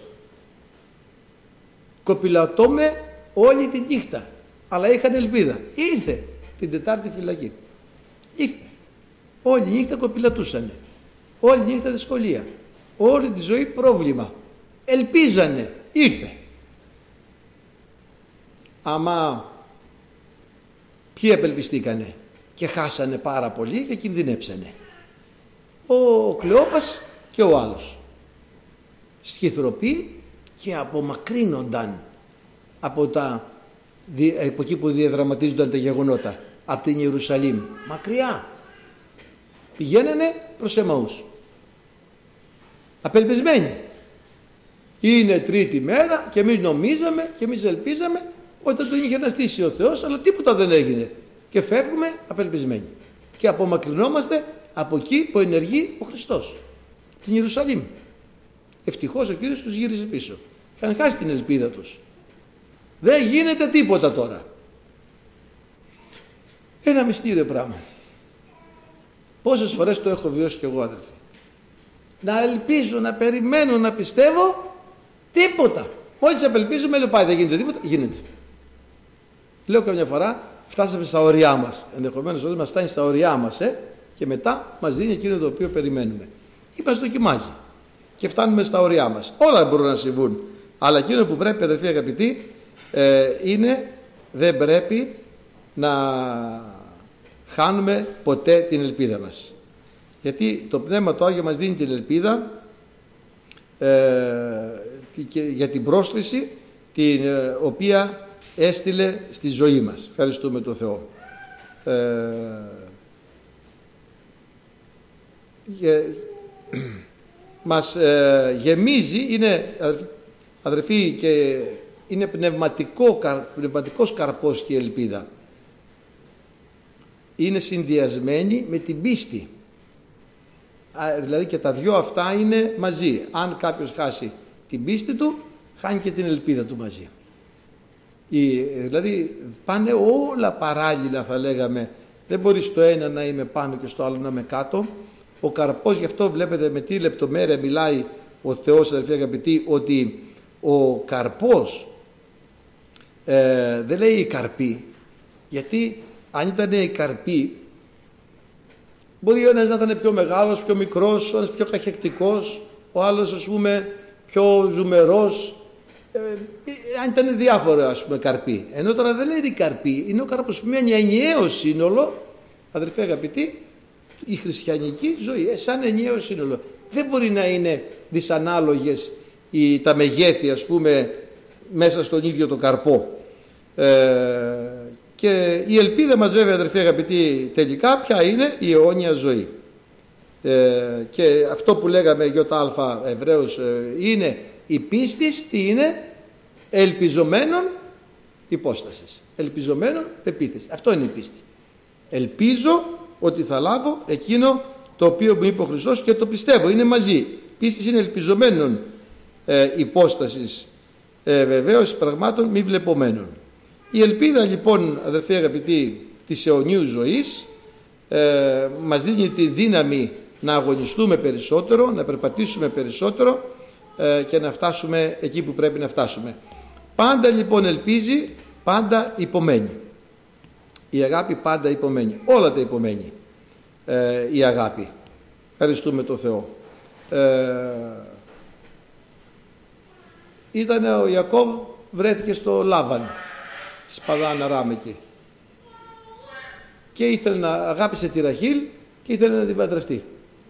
Κοπηλατώμε όλη την νύχτα, αλλά είχαν ελπίδα. Ήρθε την Τετάρτη φυλακή. Ήρθε. Όλη η νύχτα κοπηλατούσανε. Όλη η νύχτα δυσκολία. Όλη τη ζωή πρόβλημα. Ελπίζανε. Ήρθε. Άμα ποιοι απελπιστήκανε και χάσανε πάρα πολύ και κινδυνέψανε. Ο Κλεόπας και ο άλλος. Σχιθροποί και απομακρύνονταν από, τα, από εκεί που διαδραματίζονταν τα γεγονότα, από την Ιερουσαλήμ. Μακριά. Πηγαίνανε προς Εμαούς. Απελπισμένοι. Είναι τρίτη μέρα και εμείς νομίζαμε και εμείς ελπίζαμε ότι θα τον είχε αναστήσει ο Θεός, αλλά τίποτα δεν έγινε. Και φεύγουμε απελπισμένοι. Και απομακρυνόμαστε από εκεί που ενεργεί ο Χριστός. Την Ιερουσαλήμ. Ευτυχώς ο Κύριος τους γύρισε πίσω. Είχαν χάσει την ελπίδα τους. Δεν γίνεται τίποτα τώρα. Ένα μυστήριο πράγμα. Πόσες φορές το έχω βιώσει κι εγώ, αδελφοί. Να ελπίζω, να περιμένω, να πιστεύω, τίποτα. Μόλις απελπίζουμε, λέω πάει, δεν γίνεται τίποτα, γίνεται. Λέω καμιά φορά, φτάσαμε στα ωριά μας. Ενδεχομένως όταν μας φτάνει στα ωριά μας, ε, και μετά μας δίνει εκείνο το οποίο περιμένουμε. Ή μας δοκιμάζει. Και φτάνουμε στα ωριά μας. Όλα μπορούν να συμβούν. Αλλά εκείνο που πρέπει, αδελφοί αγαπητοί, ε, είναι δεν πρέπει να χάνουμε ποτέ την ελπίδα μας. Γιατί το Πνεύμα το Άγιο μας δίνει την ελπίδα ε, και για την πρόσκληση την ε, οποία έστειλε στη ζωή μας. Ευχαριστούμε τον Θεό. Ε, γε, μας ε, γεμίζει, είναι αδερφοί, και είναι πνευματικό, πνευματικός καρπός και η ελπίδα. Είναι συνδυασμένη με την πίστη. Δηλαδή και τα δυο αυτά είναι μαζί. Αν κάποιος χάσει την πίστη του, χάνει και την ελπίδα του μαζί. Η, δηλαδή πάνε όλα παράλληλα, θα λέγαμε. Δεν μπορεί στο ένα να είμαι πάνω και στο άλλο να είμαι κάτω. Ο καρπός, γι' αυτό βλέπετε με τι λεπτομέρεια μιλάει ο Θεός, αδελφοί αγαπητοί, ότι ο καρπός ε, δεν λέει η καρπή, γιατί αν ήταν η καρπή, μπορεί ο ένας να ήταν πιο μεγάλος, πιο μικρός, ο ένας πιο καχεκτικός, ο άλλος ας πούμε πιο ζουμερός, ε, αν ήταν διάφορα ας πούμε καρπή. Ενώ τώρα δεν λέει η καρπή, είναι ο καρπός που είναι ένα ενιαίο σύνολο, αδελφοί αγαπητοί, η χριστιανική ζωή, ε, σαν ενιαίο σύνολο. Δεν μπορεί να είναι δυσανάλογες οι, τα μεγέθη ας πούμε μέσα στον ίδιο το καρπό. Ε, και η ελπίδα μας βέβαια, αδελφοί αγαπητοί, τελικά ποια είναι? Η αιώνια ζωή. Ε, και αυτό που λέγαμε ΙΑ Εβραίους ε, είναι η πίστης, τι είναι? Ελπιζομένων υπόστασης, ελπιζομένων πεποίθηση. Αυτό είναι η πίστη. Ελπίζω ότι θα λάβω εκείνο το οποίο μου είπε ο Χριστός και το πιστεύω, είναι μαζί. Πίστης είναι ελπιζομένων ε, υπόστασης, ε, βεβαίως πραγμάτων μη βλεπομένων. Η ελπίδα λοιπόν, αδελφοί αγαπητοί, της αιωνίου ζωής ε, μας δίνει τη δύναμη να αγωνιστούμε περισσότερο, να περπατήσουμε περισσότερο ε, και να φτάσουμε εκεί που πρέπει να φτάσουμε. Πάντα λοιπόν ελπίζει, πάντα υπομένει. Η αγάπη πάντα υπομένει. Όλα τα υπομένει ε, η αγάπη. Ευχαριστούμε τον Θεό. Ε, ήταν ο Ιακώβ, βρέθηκε στο Λάβαν, στις Παδάν Αράμ εκεί. Και ήθελε να αγάπησε τη Ραχήλ και ήθελε να την παντρευτεί.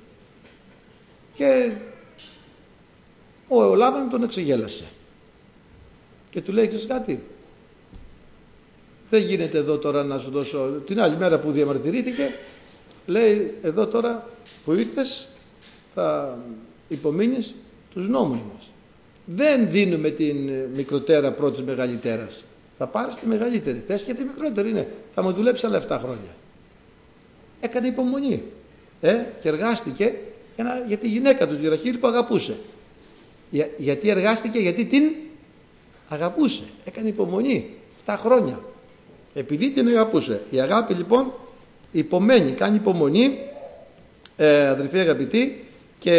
Και ο, ο Λάβαν τον εξεγέλασε. Και του λέει, ξέρεις κάτι, δεν γίνεται εδώ τώρα να σου δώσω. Την άλλη μέρα που διαμαρτυρήθηκε, λέει, εδώ τώρα που ήρθες θα υπομείνεις τους νόμους μας. Δεν δίνουμε την μικροτέρα πρώτης μεγαλύτερας. Θα πάρεις τη μεγαλύτερη. Θες και τη μικρότερη, είναι. Θα μου δουλέψει άλλα επτά χρόνια. Έκανε υπομονή. Ε, και εργάστηκε για, να, για τη γυναίκα του, τη Ραχήλ, που αγαπούσε. Για, γιατί εργάστηκε, γιατί την αγαπούσε. Έκανε υπομονή. επτά χρόνια. Επειδή την αγαπούσε. Η αγάπη λοιπόν υπομένει, κάνει υπομονή, ε, αδελφοί αγαπητοί, και,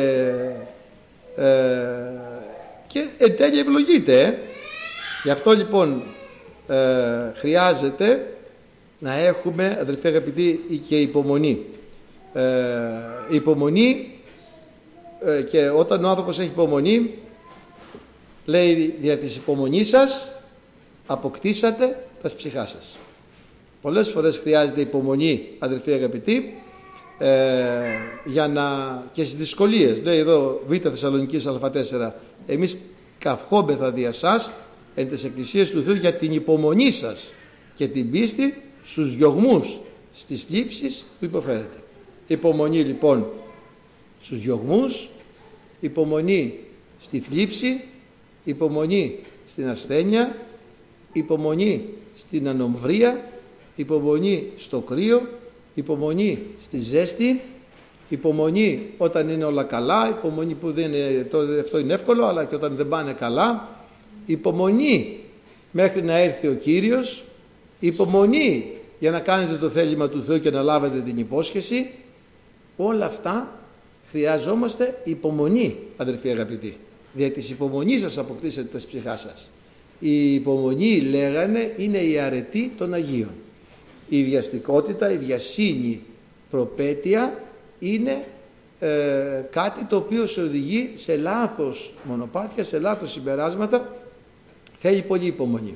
ε, και εν τέλει ευλογείται. Ε. Γι' αυτό λοιπόν ε, χρειάζεται να έχουμε, αδελφοί αγαπητοί, και υπομονή. Ε, υπομονή ε, και όταν ο άνθρωπος έχει υπομονή, λέει, δια της υπομονής σας αποκτήσατε τα ψυχά σας. Πολλές φορές χρειάζεται υπομονή, αδελφοί αγαπητοί, ε, για να, και στις δυσκολίες. Λέει εδώ Β Θεσσαλονικής Α τέσσερα, εμείς καυχόμεθα δια σας εν τις εκκλησίες του Θεού για την υπομονή σας και την πίστη στους διωγμούς, στις λήψεις που υποφέρετε. Υπομονή λοιπόν στους διωγμούς, υπομονή στη θλίψη, υπομονή στην ασθένεια, υπομονή στην ανομβρία, υπομονή στο κρύο, υπομονή στη ζέστη, υπομονή όταν είναι όλα καλά, υπομονή που δεν είναι, το, αυτό είναι εύκολο, αλλά και όταν δεν πάνε καλά, υπομονή μέχρι να έρθει ο Κύριος, υπομονή για να κάνετε το θέλημα του Θεού και να λάβετε την υπόσχεση. Όλα αυτά χρειαζόμαστε υπομονή, αδελφοί αγαπητοί. Δια της υπομονής σας αποκτήσετε τα ψυχά σας. Η υπομονή, λέγανε, είναι η αρετή των Αγίων. Η βιαστικότητα, η βιασύνη προπέτεια είναι ε, κάτι το οποίο σε οδηγεί σε λάθος μονοπάτια, σε λάθος συμπεράσματα. Θέλει πολύ υπομονή.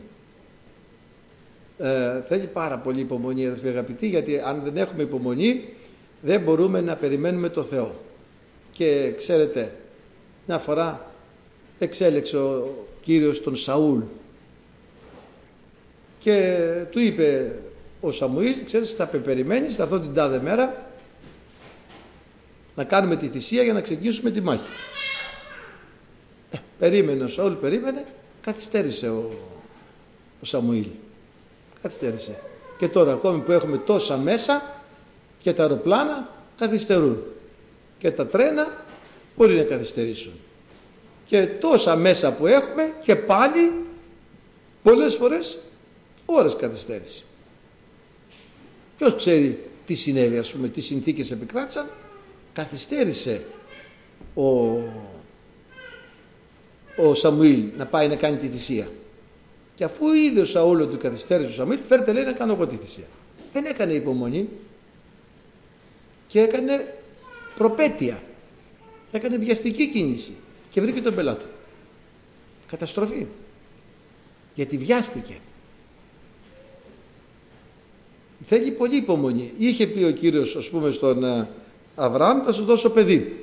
Ε, θέλει πάρα πολύ υπομονή, αδελφοί αγαπητοί, γιατί αν δεν έχουμε υπομονή δεν μπορούμε να περιμένουμε το Θεό. Και ξέρετε, μια φορά εξέλεξε ο Κύριος τον Σαούλ και του είπε ο Σαμουήλ, ξέρεις, θα περιμένεις, θα έρθω την τάδε μέρα να κάνουμε τη θυσία για να ξεκινήσουμε τη μάχη. Ε, περίμενε ο Σαούλ, περίμενε, καθυστέρησε ο, ο Σαμουήλ. Καθυστέρησε. Και τώρα ακόμη που έχουμε τόσα μέσα και τα αεροπλάνα καθυστερούν. Και τα τρένα μπορεί να καθυστερήσουν. Και τόσα μέσα που έχουμε και πάλι πολλές φορές ώρες καθυστέρηση. Ποιος ξέρει τι συνέβη, ας πούμε, τι συνθήκες επικράτησαν. Καθυστέρησε ο, ο Σαμουήλ να πάει να κάνει τη θυσία. Και αφού είδε ο Σαούλ ότι καθυστέρησε ο Σαμουήλ, φέρτε, λέει, να κάνω εγώ τη θυσία. Δεν έκανε υπομονή και έκανε προπέτεια. Έκανε βιαστική κίνηση και βρήκε τον πελάτο. Καταστροφή. Γιατί βιάστηκε. Θέλει πολύ υπομονή. Είχε πει ο Κύριος, ας πούμε, στον Αβραάμ, θα σου δώσω παιδί.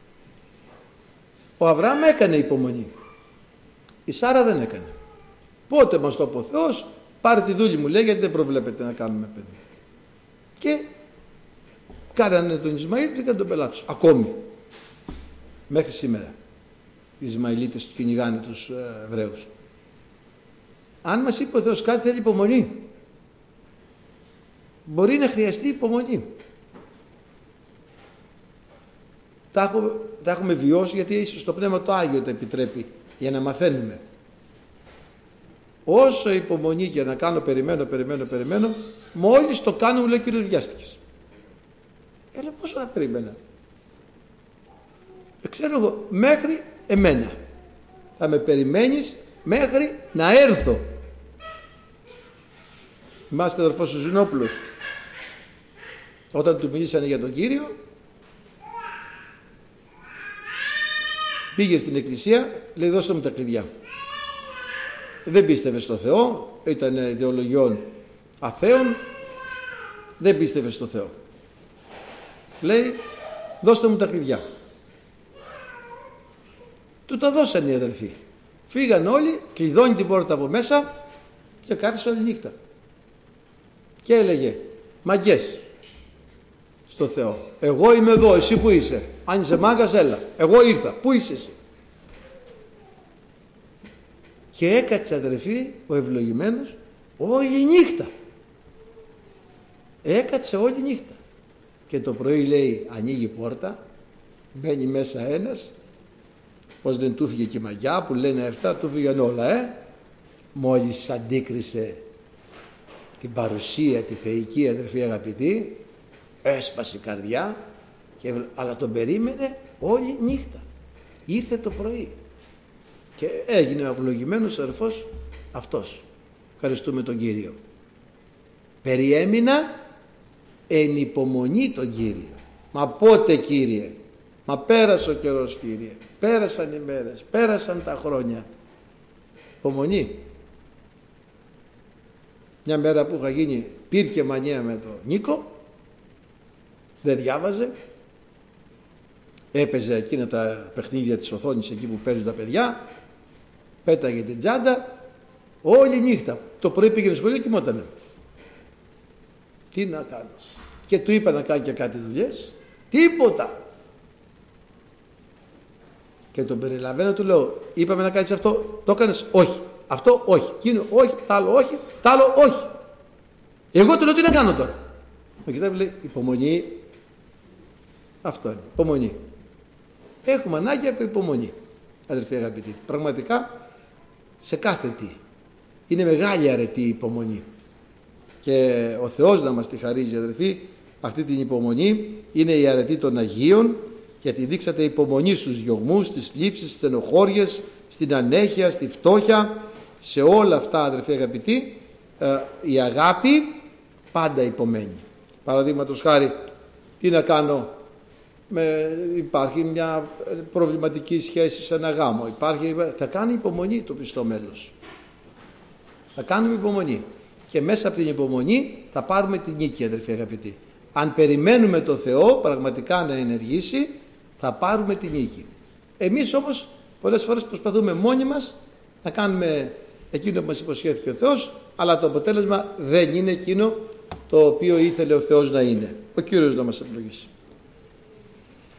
Ο Αβραάμ έκανε υπομονή. Η Σάρα δεν έκανε. Πότε μας το είπε ο Θεός, πάρε τη δούλη μου, λέει, γιατί δεν προβλέπεται να κάνουμε παιδί. Και κάνανε τον Ισμαήλ, βρήκαν τον πελάτο. Ακόμη. Μέχρι σήμερα. Οι Ισμαηλίτες του κυνηγάνε τους Εβραίους. Αν μας είπε ο Θεός κάτι, θέλει υπομονή. Μπορεί να χρειαστεί υπομονή. Τα έχουμε, τα έχουμε βιώσει, γιατί ίσως το Πνεύμα το Άγιο το επιτρέπει για να μαθαίνουμε. Όσο υπομονή και να κάνω, περιμένω, περιμένω, περιμένω, μόλις το κάνω μου λέει, Κύριος, βιάστηκες. Έλα, πόσο να περίμενα. Ε, ξέρω εγώ, μέχρι εμένα. Θα με περιμένεις μέχρι να έρθω. Είμαστε αδερφός του Ζηνόπουλου. Όταν του μιλήσανε για τον Κύριο, Πήγε στην εκκλησία, λέει δώστε μου τα κλειδιά. Δεν πίστευε στο Θεό, ήταν ιδεολογιών αθέων, δεν πίστευε στο Θεό. Λέει δώστε μου τα κλειδιά. Του τα δώσαν οι αδελφοί. Φύγαν όλοι, κλειδώνει την πόρτα από μέσα και κάθισε όλη νύχτα. Και έλεγε μαγκές στο Θεό. Εγώ είμαι εδώ, εσύ που είσαι? Αν είσαι μάγκας έλα. Εγώ ήρθα, πού είσαι εσύ? Και έκατσε αδελφοί ο ευλογημένος όλη νύχτα. Έκατσε όλη νύχτα. Και το πρωί λέει ανοίγει η πόρτα, μπαίνει μέσα ένας, πως δεν του φύγε και η μαγιά που λένε αυτά, του φύγαν όλα, ε. Μόλις αντίκρισε την παρουσία, τη θεϊκή αδερφή αγαπητή, έσπασε η καρδιά, και, αλλά τον περίμενε όλη νύχτα. Ήρθε το πρωί και έγινε ο ευλογημένος αδερφός αυτός. Ευχαριστούμε τον Κύριο. Περιέμεινα εν υπομονή τον Κύριο. Μα πότε Κύριε? Μα πέρασε ο καιρός Κύριε, πέρασαν οι μέρες, πέρασαν τα χρόνια. Υπομονή. Μια μέρα που είχα γίνει πήρκε μανία με τον Νίκο, δεν διάβαζε, έπαιζε εκείνα τα παιχνίδια της οθόνης εκεί που παίζουν τα παιδιά, πέταγε την τσάντα όλη νύχτα. Το πρωί πήγαινε σχολείο και κοιμότανε. Τι να κάνω? Και του είπα να κάνει και κάτι δουλειές, τίποτα. Και τον περιλαμβάνω, του λέω, είπαμε να κάνεις αυτό, το έκανες? Όχι. Αυτό όχι. Εκείνο όχι. Τ' άλλο όχι. Τ' άλλο όχι. Εγώ του λέω τι να κάνω τώρα. Με κοιτάει και λέει υπομονή. Αυτό είναι. Υπομονή. Έχουμε ανάγκη από υπομονή. Αδερφοί αγαπητοί. Πραγματικά σε κάθε τι. Είναι μεγάλη αρετή η υπομονή. Και ο Θεός να μας τη χαρίζει αδερφοί. Αυτή την υπομονή είναι η αρετή των Αγίων. Γιατί δείξατε υπομονή στους διωγμούς, στις λήψεις, στις στενοχώριες, στην ανέχεια, στη φτώχεια, σε όλα αυτά αδερφοί αγαπητοί, ε, η αγάπη πάντα υπομένει. Παραδείγματος χάρη, τι να κάνω, με, υπάρχει μια προβληματική σχέση σε ένα γάμο, υπάρχει, θα κάνει υπομονή το πιστό μέλος. Θα κάνουμε υπομονή και μέσα από την υπομονή θα πάρουμε την νίκη αδερφοί αγαπητοί. Αν περιμένουμε το Θεό πραγματικά να ενεργήσει, θα πάρουμε την νίκη. Εμείς όμως πολλές φορές προσπαθούμε μόνοι μας να κάνουμε εκείνο που μας υποσχέθηκε ο Θεός, αλλά το αποτέλεσμα δεν είναι εκείνο το οποίο ήθελε ο Θεός να είναι. Ο Κύριος να μας ευλογήσει.